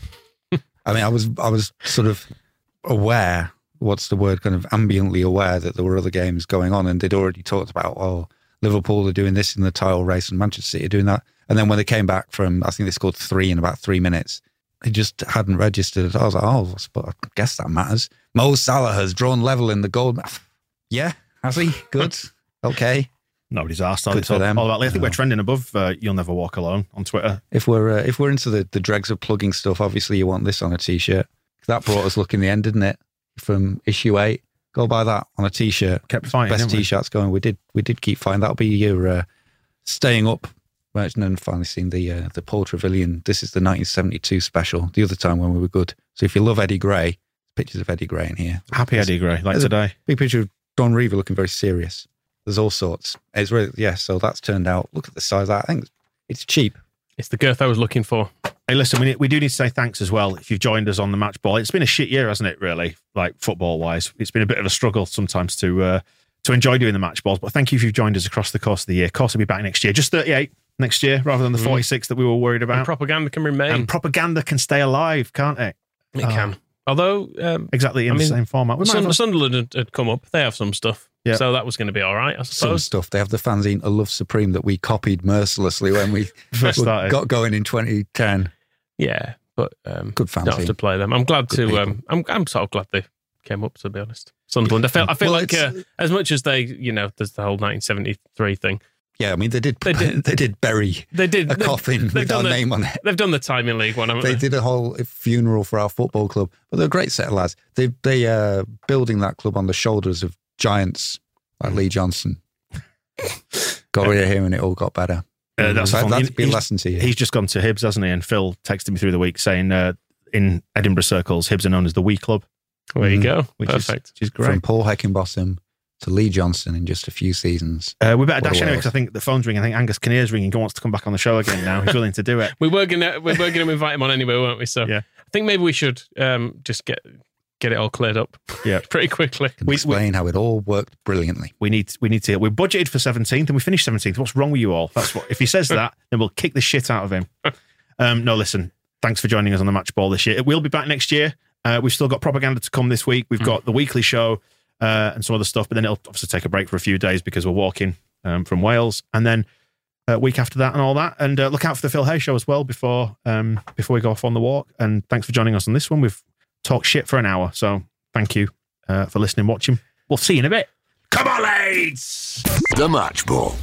I mean, I was sort of aware. What's the word? Kind of ambiently aware that there were other games going on, and they'd already talked about Liverpool are doing this in the title race, and Manchester City are doing that. And then when they came back from, I think they scored 3 in about 3 minutes. It just hadn't registered. I was like, but I guess that matters. Mo Salah has drawn level in the gold. Yeah, has he? Good. Okay. Nobody's asked. All about. I think we're trending above You'll Never Walk Alone on Twitter. If we're into the dregs of plugging stuff, obviously you want this on a t-shirt. That brought us luck in the end, didn't it? From issue 8. Go buy that on a t-shirt. Kept fighting. Best t-shirts going. We did keep fighting. That'll be your staying up merch. And then finally seen the Paul Trevelyan. This is the 1972 special. The other time when we were good. So if you love Eddie Gray, pictures of Eddie Gray in here. Happy Eddie Gray, like today. Big picture of Don Reaver looking very serious. There's all sorts. It's really, so that's turned out. Look at the size of that. I think it's cheap. It's the girth I was looking for. Hey, listen, we do need to say thanks as well if you've joined us on the match ball. It's been a shit year, hasn't it, really? Like football-wise. It's been a bit of a struggle sometimes to enjoy doing the match balls, but thank you if you've joined us across the course of the year. Of course, we'll be back next year. Just 38 next year rather than the 46 that we were worried about. And propaganda can remain. And propaganda can stay alive, can't it? It can. Although... exactly in the same format. Sunderland had come up. They have some stuff. Yeah. So that was going to be all right, I Some suppose. stuff. They have the fanzine A Love Supreme that we copied mercilessly when we First started. got going in 2010. Yeah, but Good don't have fanzine. to play them. I'm glad Good to... I'm sort of glad they came up, to be honest. Sunderland. I feel Well, like as much as they, there's the whole 1973 thing. Yeah, I mean, they did bury a coffin with our name on it. They've done the Timing League one, haven't they? They did a whole funeral for our football club. But they're a great set of lads. They building that club on the shoulders of giants like Lee Johnson. Got rid of him and it all got better. That'd be a lesson to you. He's just gone to Hibs, hasn't he? And Phil texted me through the week saying in Edinburgh circles, Hibs are known as the Wee Club. There you go. Which Perfect. is great. From Paul Heckingbottom to Lee Johnson in just a few seasons. We better dash anyway because I think the phone's ringing. I think Angus Kinnear's ringing. He wants to come back on the show again now. He's willing to do it. We were gonna invite him on anyway, weren't we? So yeah. I think maybe we should just get it all cleared up. Yeah, pretty quickly. Explain how it all worked brilliantly. We need to. We budgeted for 17th and we finished 17th. What's wrong with you all? That's what. If he says that, then we'll kick the shit out of him. No, listen. Thanks for joining us on the Match Ball this year. We'll be back next year. We've still got propaganda to come this week. We've got the weekly show and some other stuff, but then it'll obviously take a break for a few days because we're walking from Wales, and then week after that and all that. And look out for the Phil Hay show as well before we go off on the walk. And thanks for joining us on this one. We've talked shit for an hour, so thank you for listening, watching. We'll see you in a bit. Come on, lads! The Match Ball.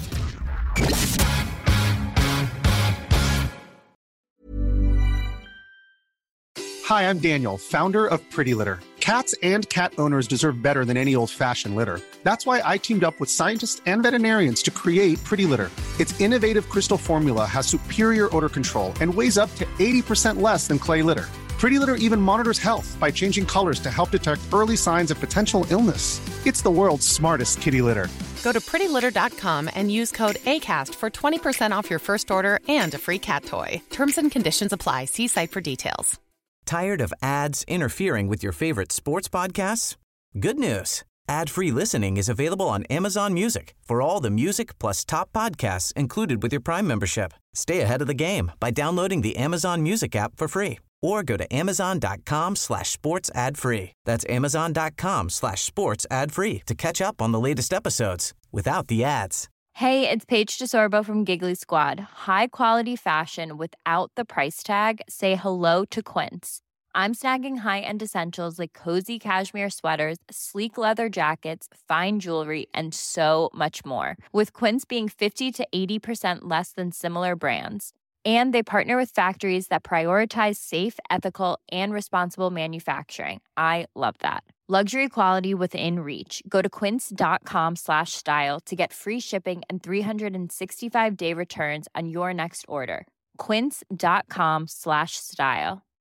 Hi, I'm Daniel, founder of Pretty Litter. Cats and cat owners deserve better than any old-fashioned litter. That's why I teamed up with scientists and veterinarians to create Pretty Litter. Its innovative crystal formula has superior odor control and weighs up to 80% less than clay litter. Pretty Litter even monitors health by changing colors to help detect early signs of potential illness. It's the world's smartest kitty litter. Go to prettylitter.com and use code ACAST for 20% off your first order and a free cat toy. Terms and conditions apply. See site for details. Tired of ads interfering with your favorite sports podcasts? Good news. Ad-free listening is available on Amazon Music for all the music plus top podcasts included with your Prime membership. Stay ahead of the game by downloading the Amazon Music app for free or go to amazon.com/sports ad free. That's amazon.com/sports ad free to catch up on the latest episodes without the ads. Hey, it's Paige DeSorbo from Giggly Squad. High quality fashion without the price tag. Say hello to Quince. I'm snagging high-end essentials like cozy cashmere sweaters, sleek leather jackets, fine jewelry, and so much more. With Quince being 50 to 80% less than similar brands. And they partner with factories that prioritize safe, ethical, and responsible manufacturing. I love that. Luxury quality within reach. Go to quince.com/style to get free shipping and 365-day returns on your next order. Quince.com/style.